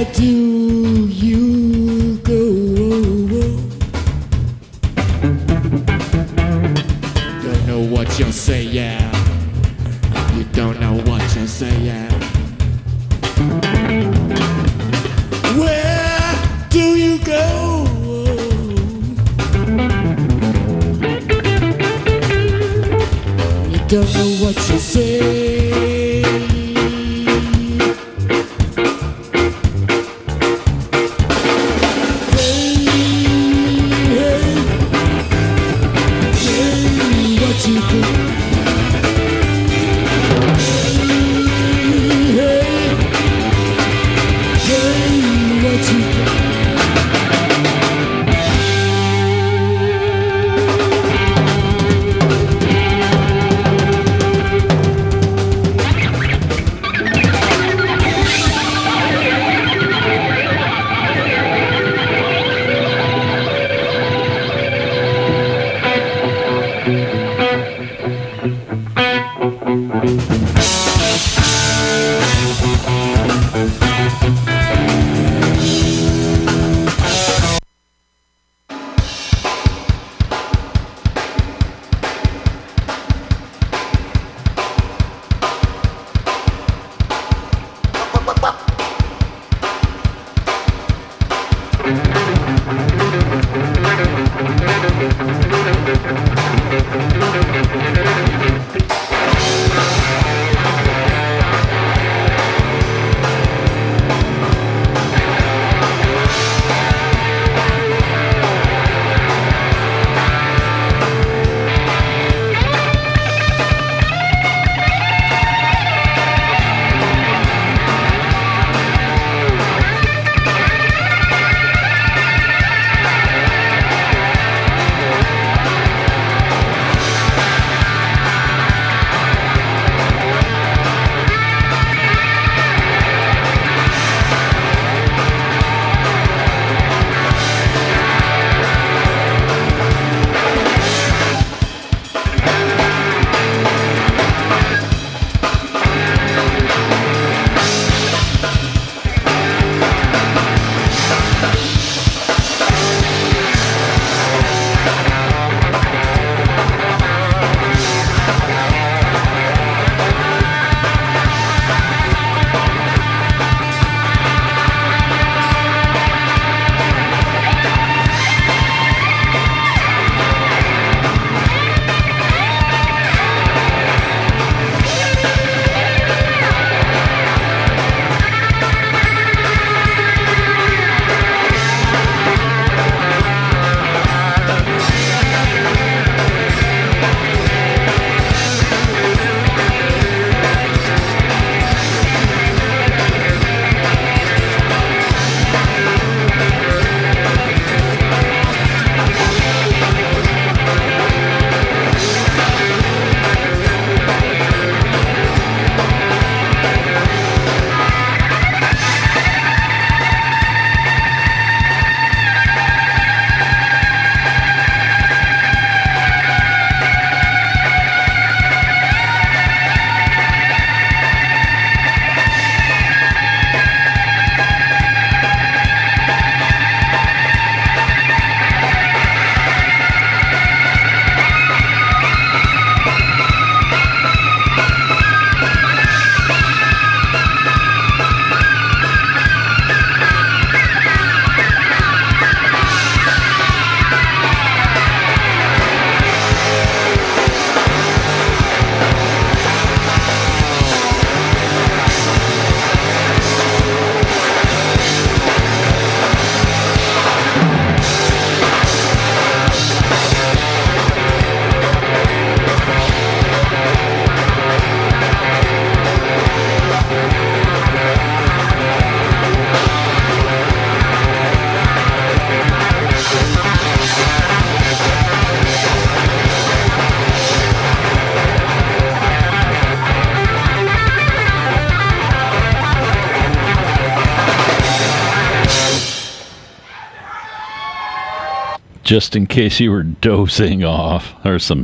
do you go? Don't know what you're saying. You don't know what you're saying. Where do you go? You don't know what you say. What you do? What you do? Just in case you were dozing off, there's some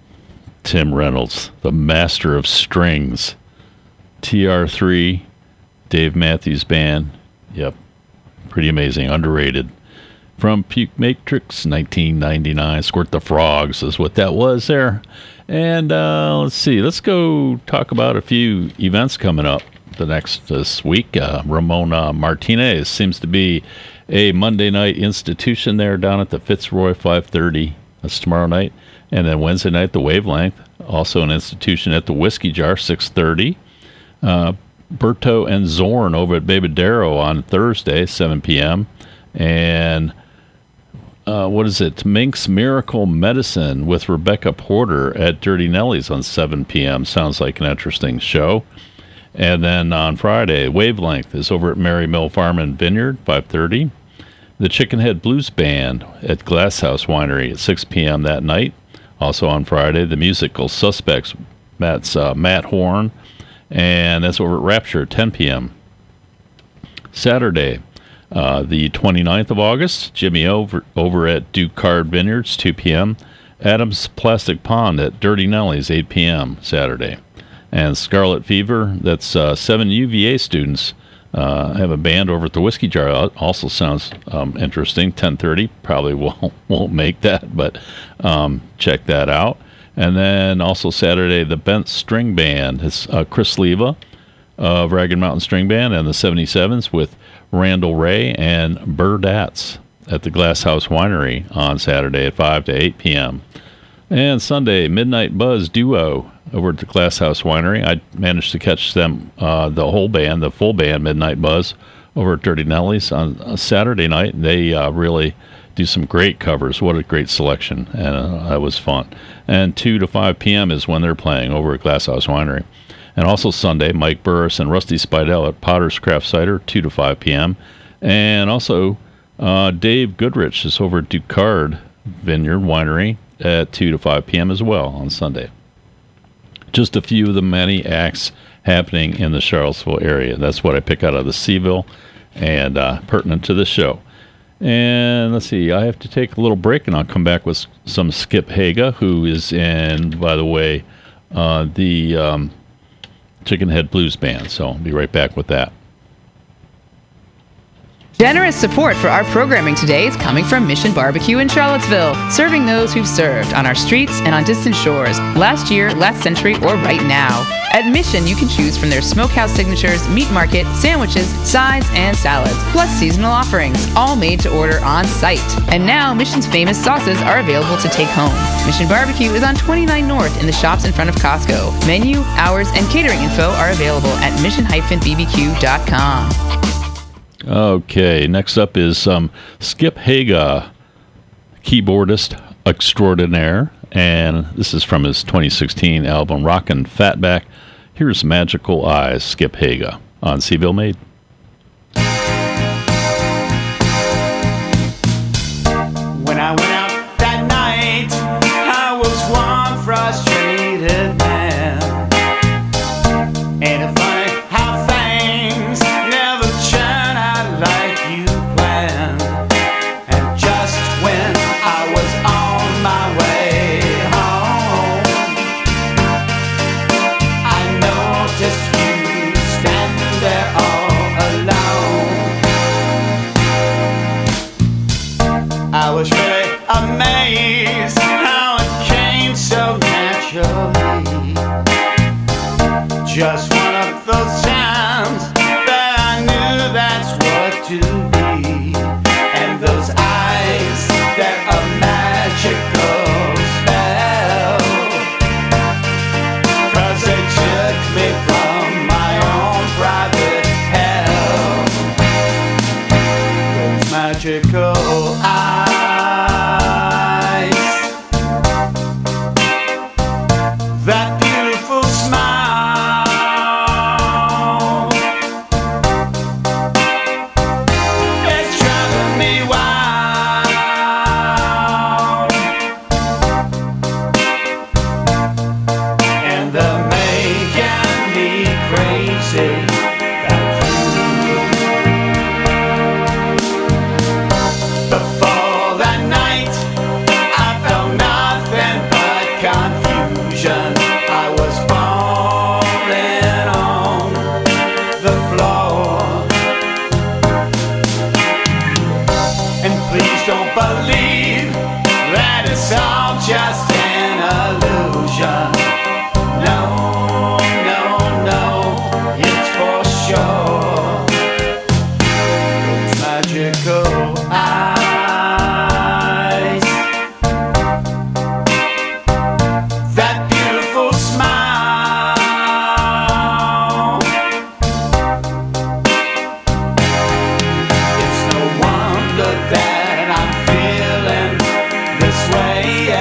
Tim Reynolds, the master of strings. TR3, Dave Matthews Band. Yep, Pretty amazing, underrated. From Puke Matrix, 1999. Squirt the Frogs is what that was there. And let's see. Let's go talk about a few events coming up this week. Ramona Martinez seems to be a Monday night institution there down at the Fitzroy 5:30. That's tomorrow night. And then Wednesday night, the Wavelength, also an institution at the Whiskey Jar, 6:30. Berto and Zorn over at Babadero on Thursday, 7 p.m. And what is it? Mink's Miracle Medicine with Rebecca Porter at Dirty Nelly's on 7 p.m. Sounds like an interesting show. And then on Friday, Wavelength is over at Mary Mill Farm and Vineyard, 5:30. The Chickenhead Blues Band at Glasshouse Winery at 6 p.m. that night. Also on Friday, the Musical Suspects, that's Matt Horn, and that's over at Rapture at 10 p.m. Saturday, the 29th of August, Jimmy over at Duke Card Vineyards, 2 p.m. Adams Plastic Pond at Dirty Nelly's, 8 p.m. Saturday. And Scarlet Fever, that's 7 UVA students, have a band over at the Whiskey Jar. Also sounds interesting. 10:30, probably won't make that, but check that out. And then also Saturday, the Bent String Band. It's Chris Leva of Ragged Mountain String Band and the 77s with Randall Ray and Burdats at the Glass House Winery on Saturday at 5 to 8 p.m. And Sunday, Midnight Buzz Duo over at the Glass House Winery. I managed to catch them, the whole band, the full band, Midnight Buzz, over at Dirty Nelly's on a Saturday night. They really do some great covers. What a great selection, and that was fun. And 2 to 5 p.m. is when they're playing over at Glass House Winery. And also Sunday, Mike Burris and Rusty Spidell at Potter's Craft Cider, 2 to 5 p.m. And also Dave Goodrich is over at Ducard Vineyard Winery at 2 to 5 p.m. as well on Sunday. Just a few of the many acts happening in the Charlottesville area. That's what I pick out of the Seville and pertinent to the show. And let's see, I have to take a little break and I'll come back with some Skip Haga, who is in, by the way, the Chickenhead Blues Band. So I'll be right back with that. Generous support for our programming today is coming from Mission Barbecue in Charlottesville, serving those who've served on our streets and on distant shores, last year, last century, or right now. At Mission, you can choose from their smokehouse signatures, meat market, sandwiches, sides, and salads, plus seasonal offerings, all made to order on site. And now, Mission's famous sauces are available to take home. Mission Barbecue is on 29 North in the shops in front of Costco. Menu, hours, and catering info are available at mission-bbq.com. Okay, next up is Skip Haga, keyboardist extraordinaire, and this is from his 2016 album Rockin' Fatback. Here's Magical Eyes, Skip Haga on Seville Made. When I went out that night, I was one frustrated man. Ain't it funny how things never turn out like you planned? And just when I was on my way home, I noticed you standing there all alone. I was really amazed how it came so naturally. Just one of those times that I knew that's what to be. And those eyes that a magical spell, 'cause they took me from my own private hell. Those magical eyes, that beautiful smile, it's driving me wild. And they're making me crazy about you. it's all just an illusion. No, no, no, it's for sure. Those magical eyes, that beautiful smile. It's no wonder that I'm feeling this way,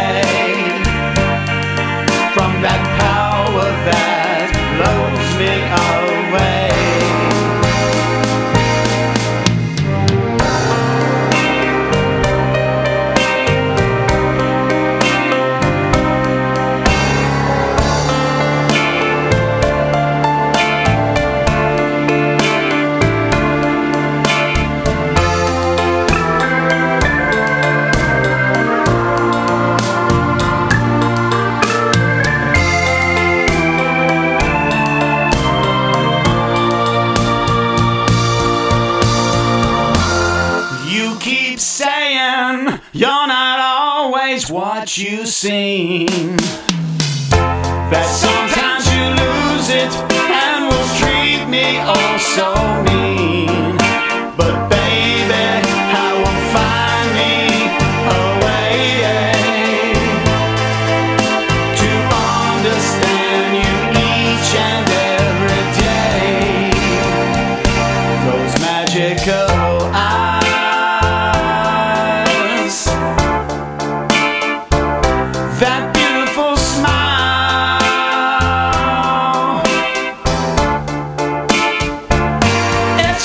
from that power that blows me away. You keep saying you're not always what you seem, that sometimes you lose it and will treat me oh so mean. But baby, I will find me a way to understand you each and every day. Those magical eyes, that beautiful smile. It's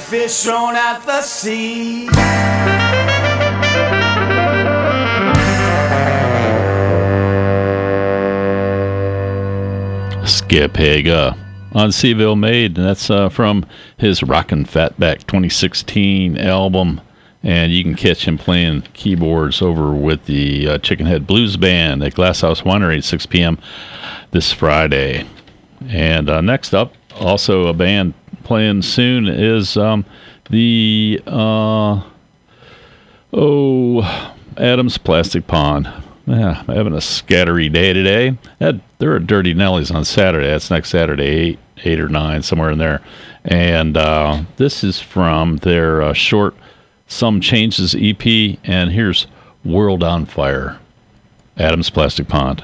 fish thrown at the sea. Skip Haga on Seville Made, and that's from his Rockin' Fatback 2016 album. And you can catch him playing keyboards over with the Chickenhead Blues Band at Glasshouse Winery at 6 p.m. this Friday. And next up, also a band playing soon is the Adams Plastic Pond. Yeah, I'm having a scattery day today. There are Dirty Nellies on Saturday. That's next Saturday, 8 or 9, somewhere in there. And this is from their short Some Changes EP. And here's World on Fire, Adams Plastic Pond.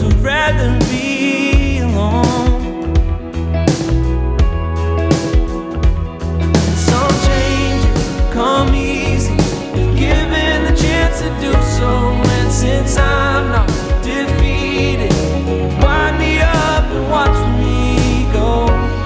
who'd rather be alone. Some changes come easy if given the chance to do so. And since I'm not defeated, wind me up and watch me go.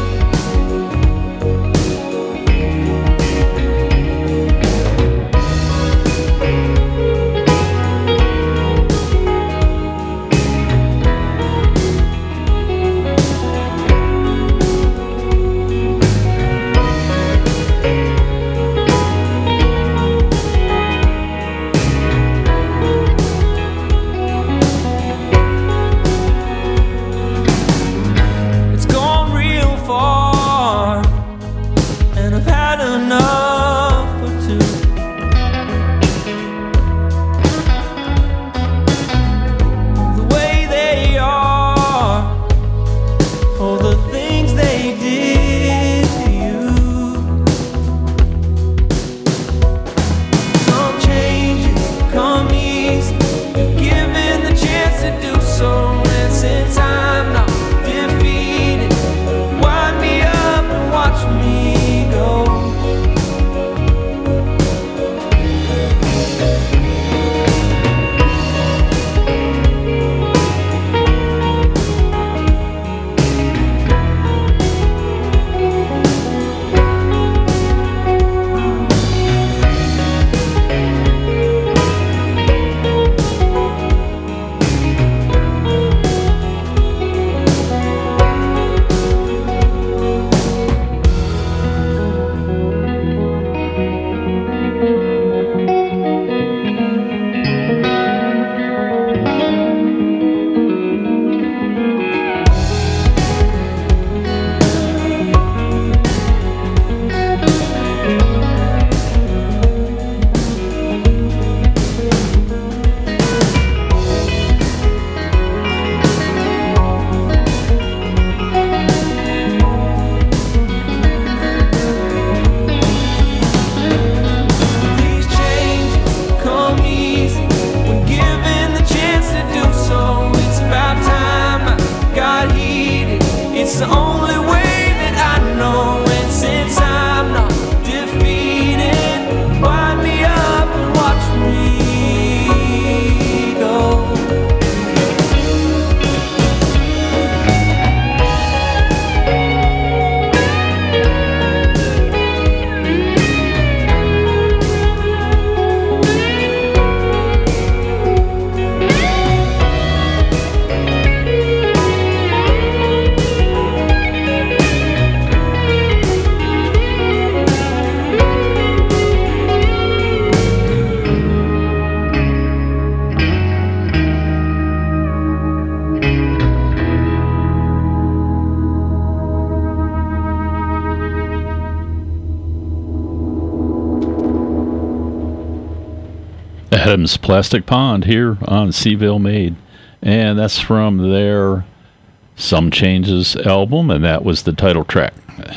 Adams Plastic Pond here on Seville Made, and that's from their Some Changes album, and that was the title track.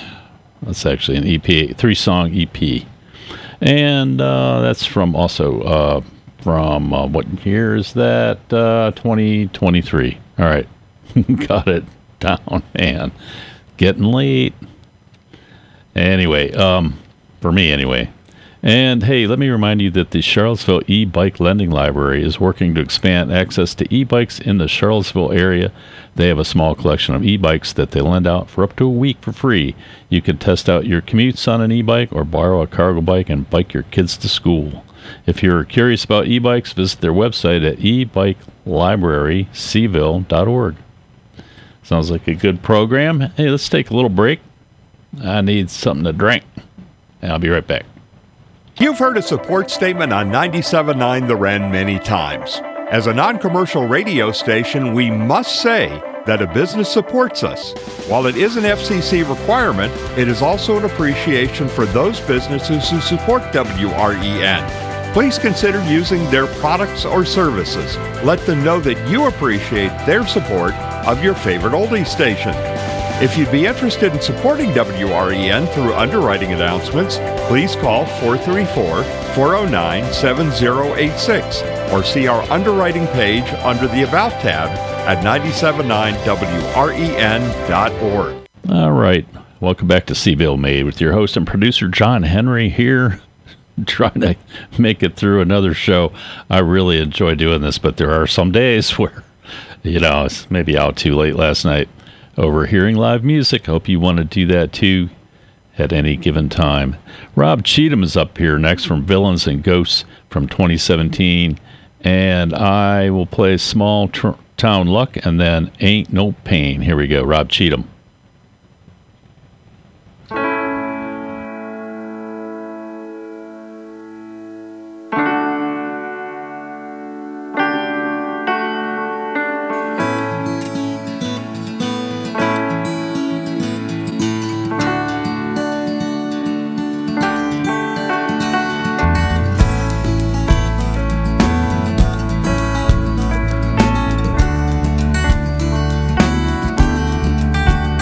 That's actually an EP, 3-song EP, and that's from also from what year is that? 2023. All right, got it down, man. Getting late. Anyway, for me anyway. And hey, let me remind you that the Charlottesville e-bike lending library is working to expand access to e-bikes in the Charlottesville area. They have a small collection of e-bikes that they lend out for up to a week for free. You can test out your commutes on an e-bike or borrow a cargo bike and bike your kids to school. If you're curious about e-bikes, visit their website at ebikelibraryseville.org. Sounds like a good program. Hey, let's take a little break. I need something to drink, and I'll be right back. You've heard a support statement on 97.9 The Wren many times. As a non-commercial radio station, we must say that a business supports us. While it is an FCC requirement, it is also an appreciation for those businesses who support WREN. Please consider using their products or services. Let them know that you appreciate their support of your favorite oldies station. If you'd be interested in supporting WREN through underwriting announcements, please call 434-409-7086 or see our underwriting page under the About tab at 979WREN.org. All right. Welcome back to Seville Made with your host and producer, John Henry, here trying to make it through another show. I really enjoy doing this, but there are some days where, it's maybe out too late last night over hearing live music. I hope you want to do that too at any given time. Rob Cheatham is up here next from Villains and Ghosts from 2017, and I will play Small Town Luck and then Ain't No Pain. Here we go, Rob Cheatham. Ain't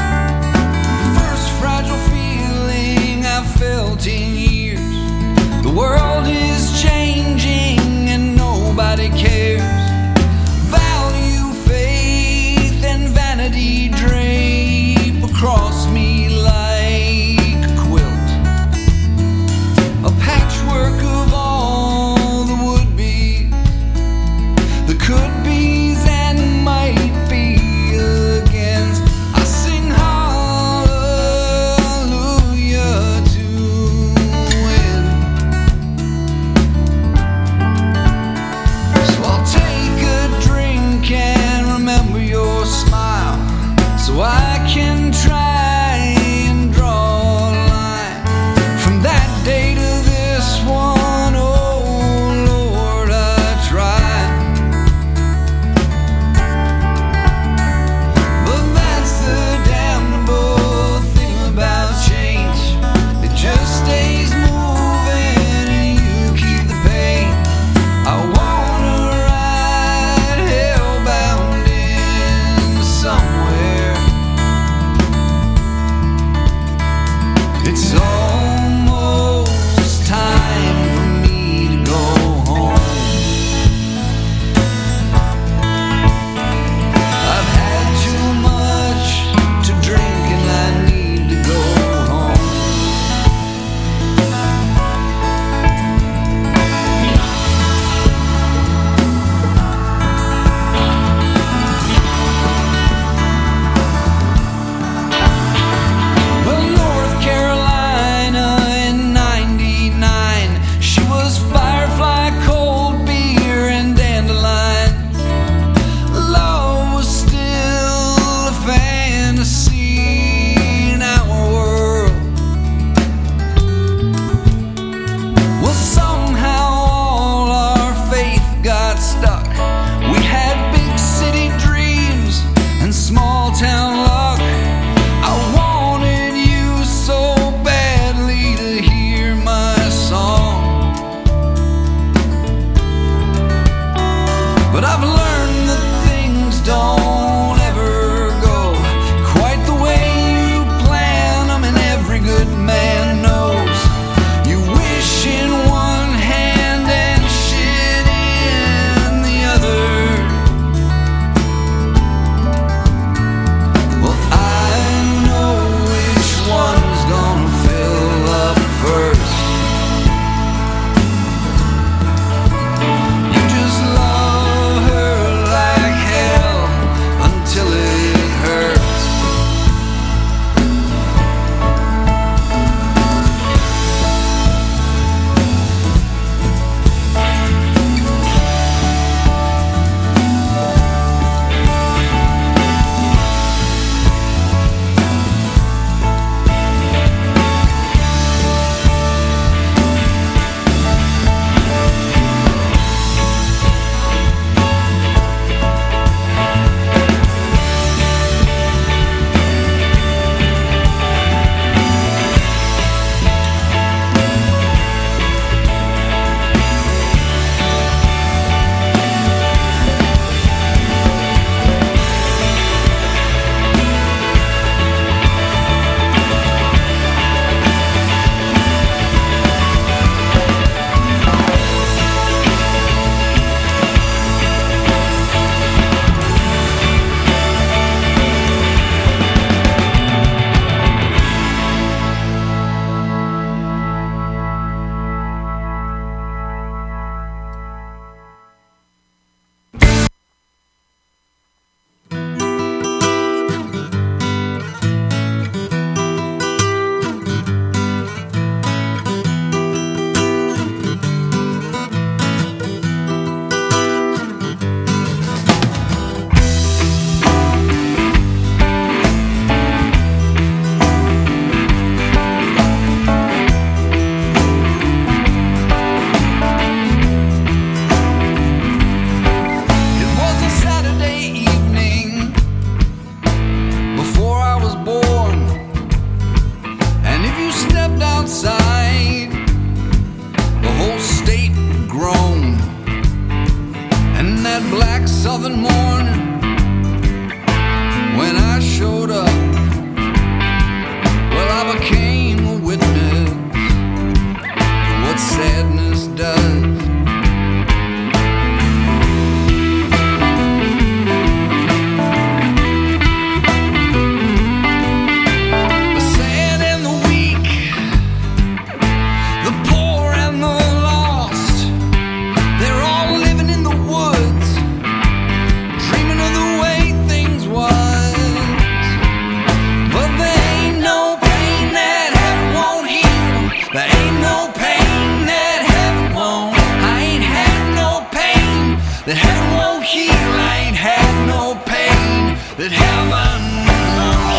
that heaven won't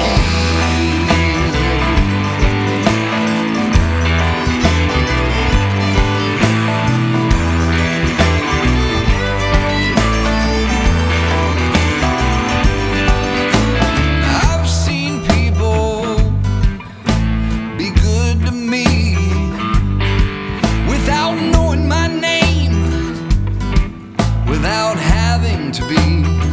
I've seen people be good to me without knowing my name, without having to be.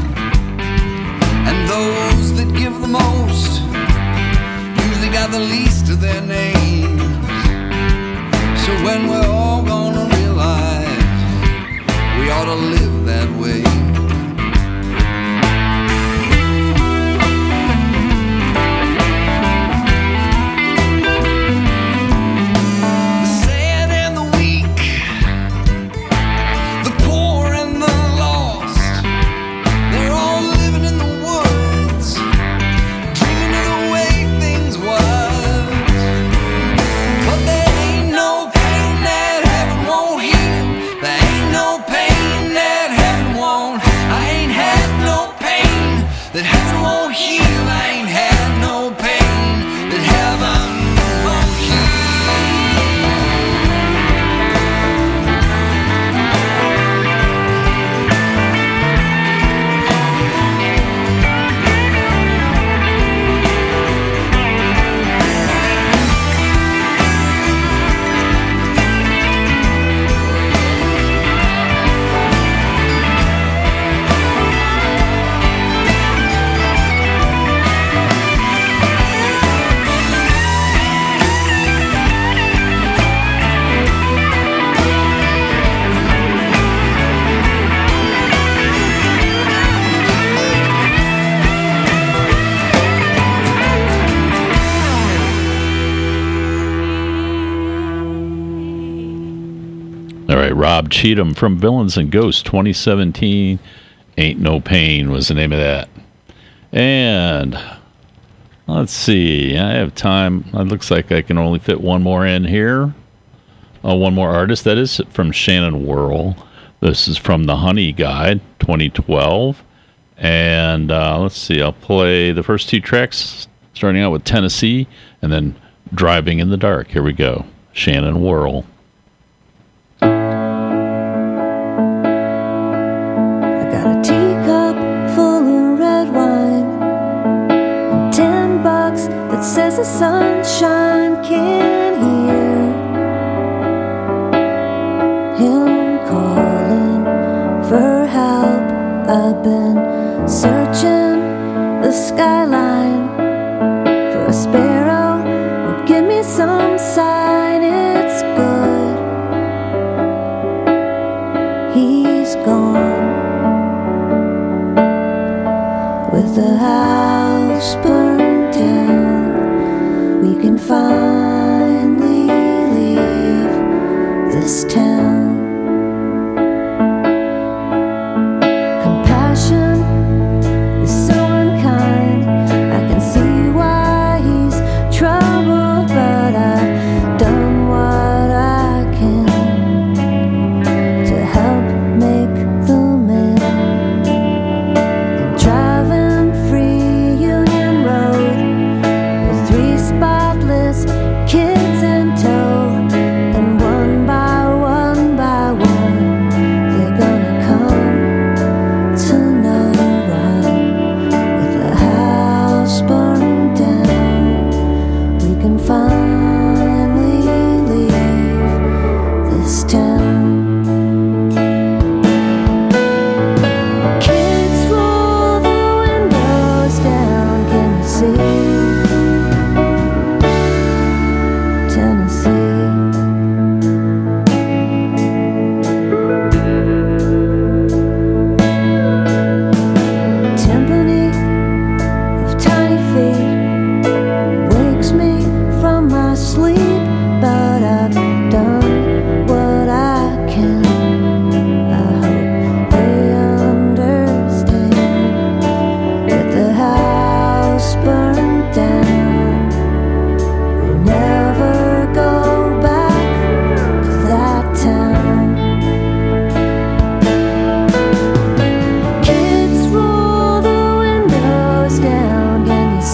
And those that give the most usually got the least of their names. So when we're all gonna realize we ought to live that way. The sad and the weak, the poor and the lost, they're all living in the woods, dreaming of the way things was. But there ain't no pain that heaven won't heal. There ain't no pain that heaven won't. I ain't had no pain that heaven won't heal. I ain't had no pain that heaven won't heal. All right, Rob Cheatham from Villains and Ghosts 2017. Ain't No Pain was the name of that. And let's see, I have time. It looks like I can only fit one more in here. One more artist. That is from Shannon Worrell. This is from the Honey Guide 2012. And let's see, I'll play the first two tracks, starting out with Tennessee and then Driving in the Dark. Here we go. Shannon Worrell. Got a teacup full of red wine and $10 that says the sunshine can hear him calling for help. I've been searching the skyline for a sparrow who'd give me some sign it's good. He's gone. With the house burned down, we can finally leave this town. Compassion is so unkind. I can see why he's troubled, but I've done what I can to help make the man. Driving free Union Road with 3 spotless kids in tow, and one by one they're gonna come to know why. With the house burned down, we can finally leave this town. Kids roll the windows down, can you see? Tennessee. Timpani of tiny feet wakes me from my sleep, but I've done what I can. I hope they understand. With the house burned down, we'll never go back to that town. Kids roll the windows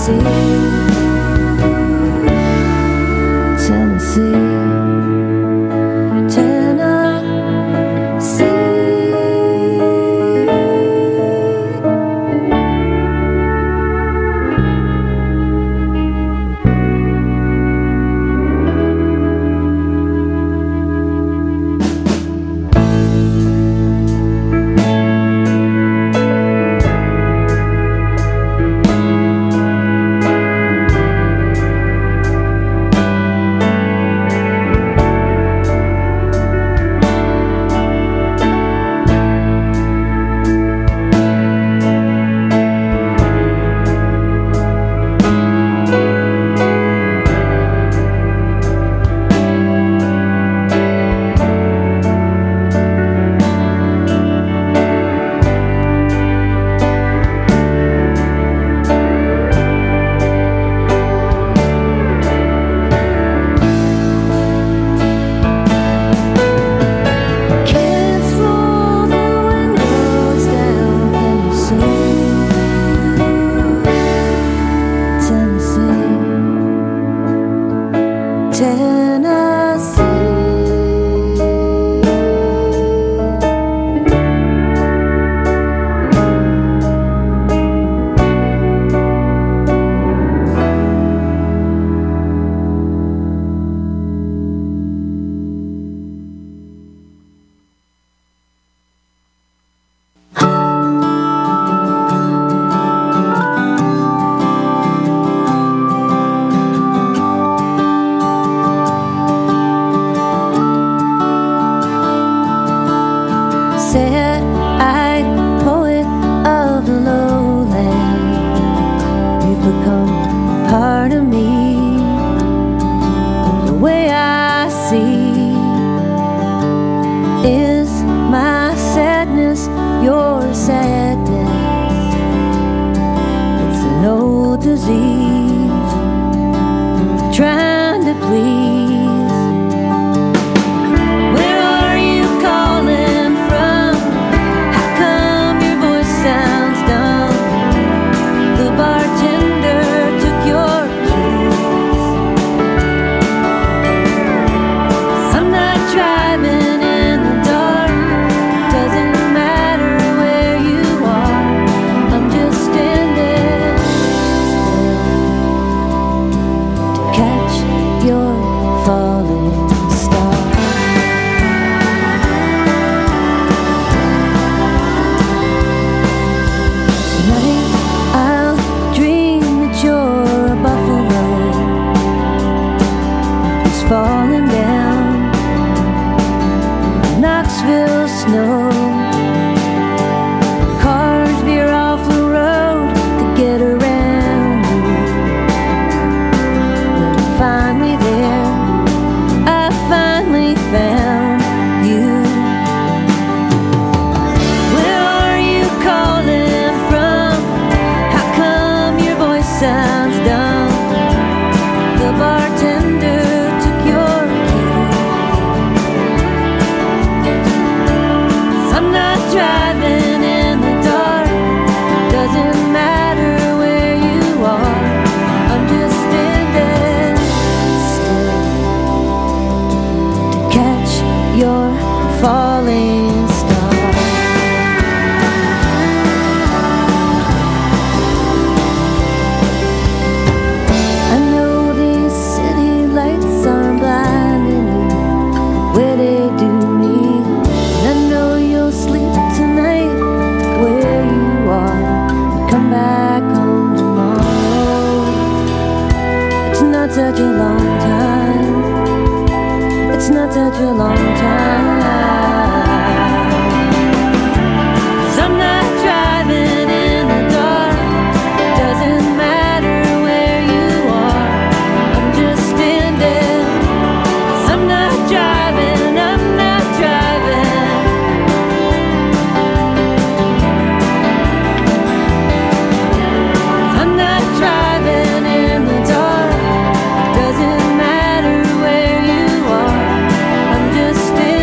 Doesn't matter where you are, I'm just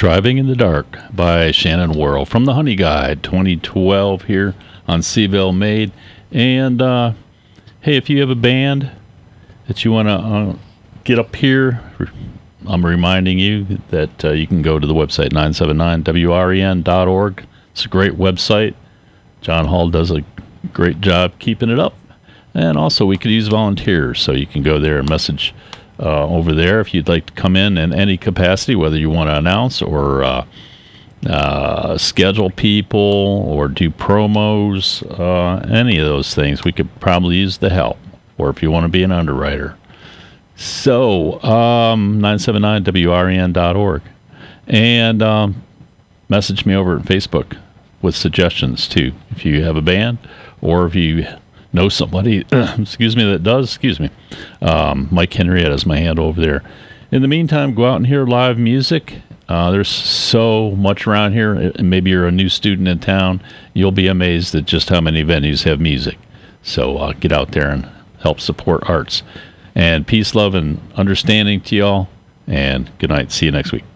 Driving in the Dark by Shannon Worrell from the Honey Guide 2012 here on Seville Made. And hey, if you have a band that you want to get up here, I'm reminding you that you can go to the website 979wren.org. It's a great website. John Hall does a great job keeping it up. And also, we could use volunteers, so you can go there and message over there if you'd like to come in any capacity, whether you want to announce or schedule people or do promos, any of those things. We could probably use the help, or if you want to be an underwriter. So, 979wren.org. And message me over at Facebook with suggestions, too. If you have a band, or if you know somebody, that does, Mike Henrietta is my handle over there. In the meantime, go out and hear live music. There's so much around here, and maybe you're a new student in town, you'll be amazed at just how many venues have music. So get out there and help support arts. And peace, love, and understanding to y'all, and good night. See you next week.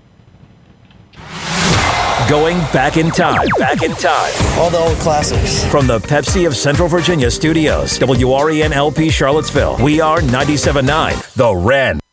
Going back in time. All the old classics. From the Pepsi of Central Virginia studios, WREN LP Charlottesville. We are 97.9 The Wren.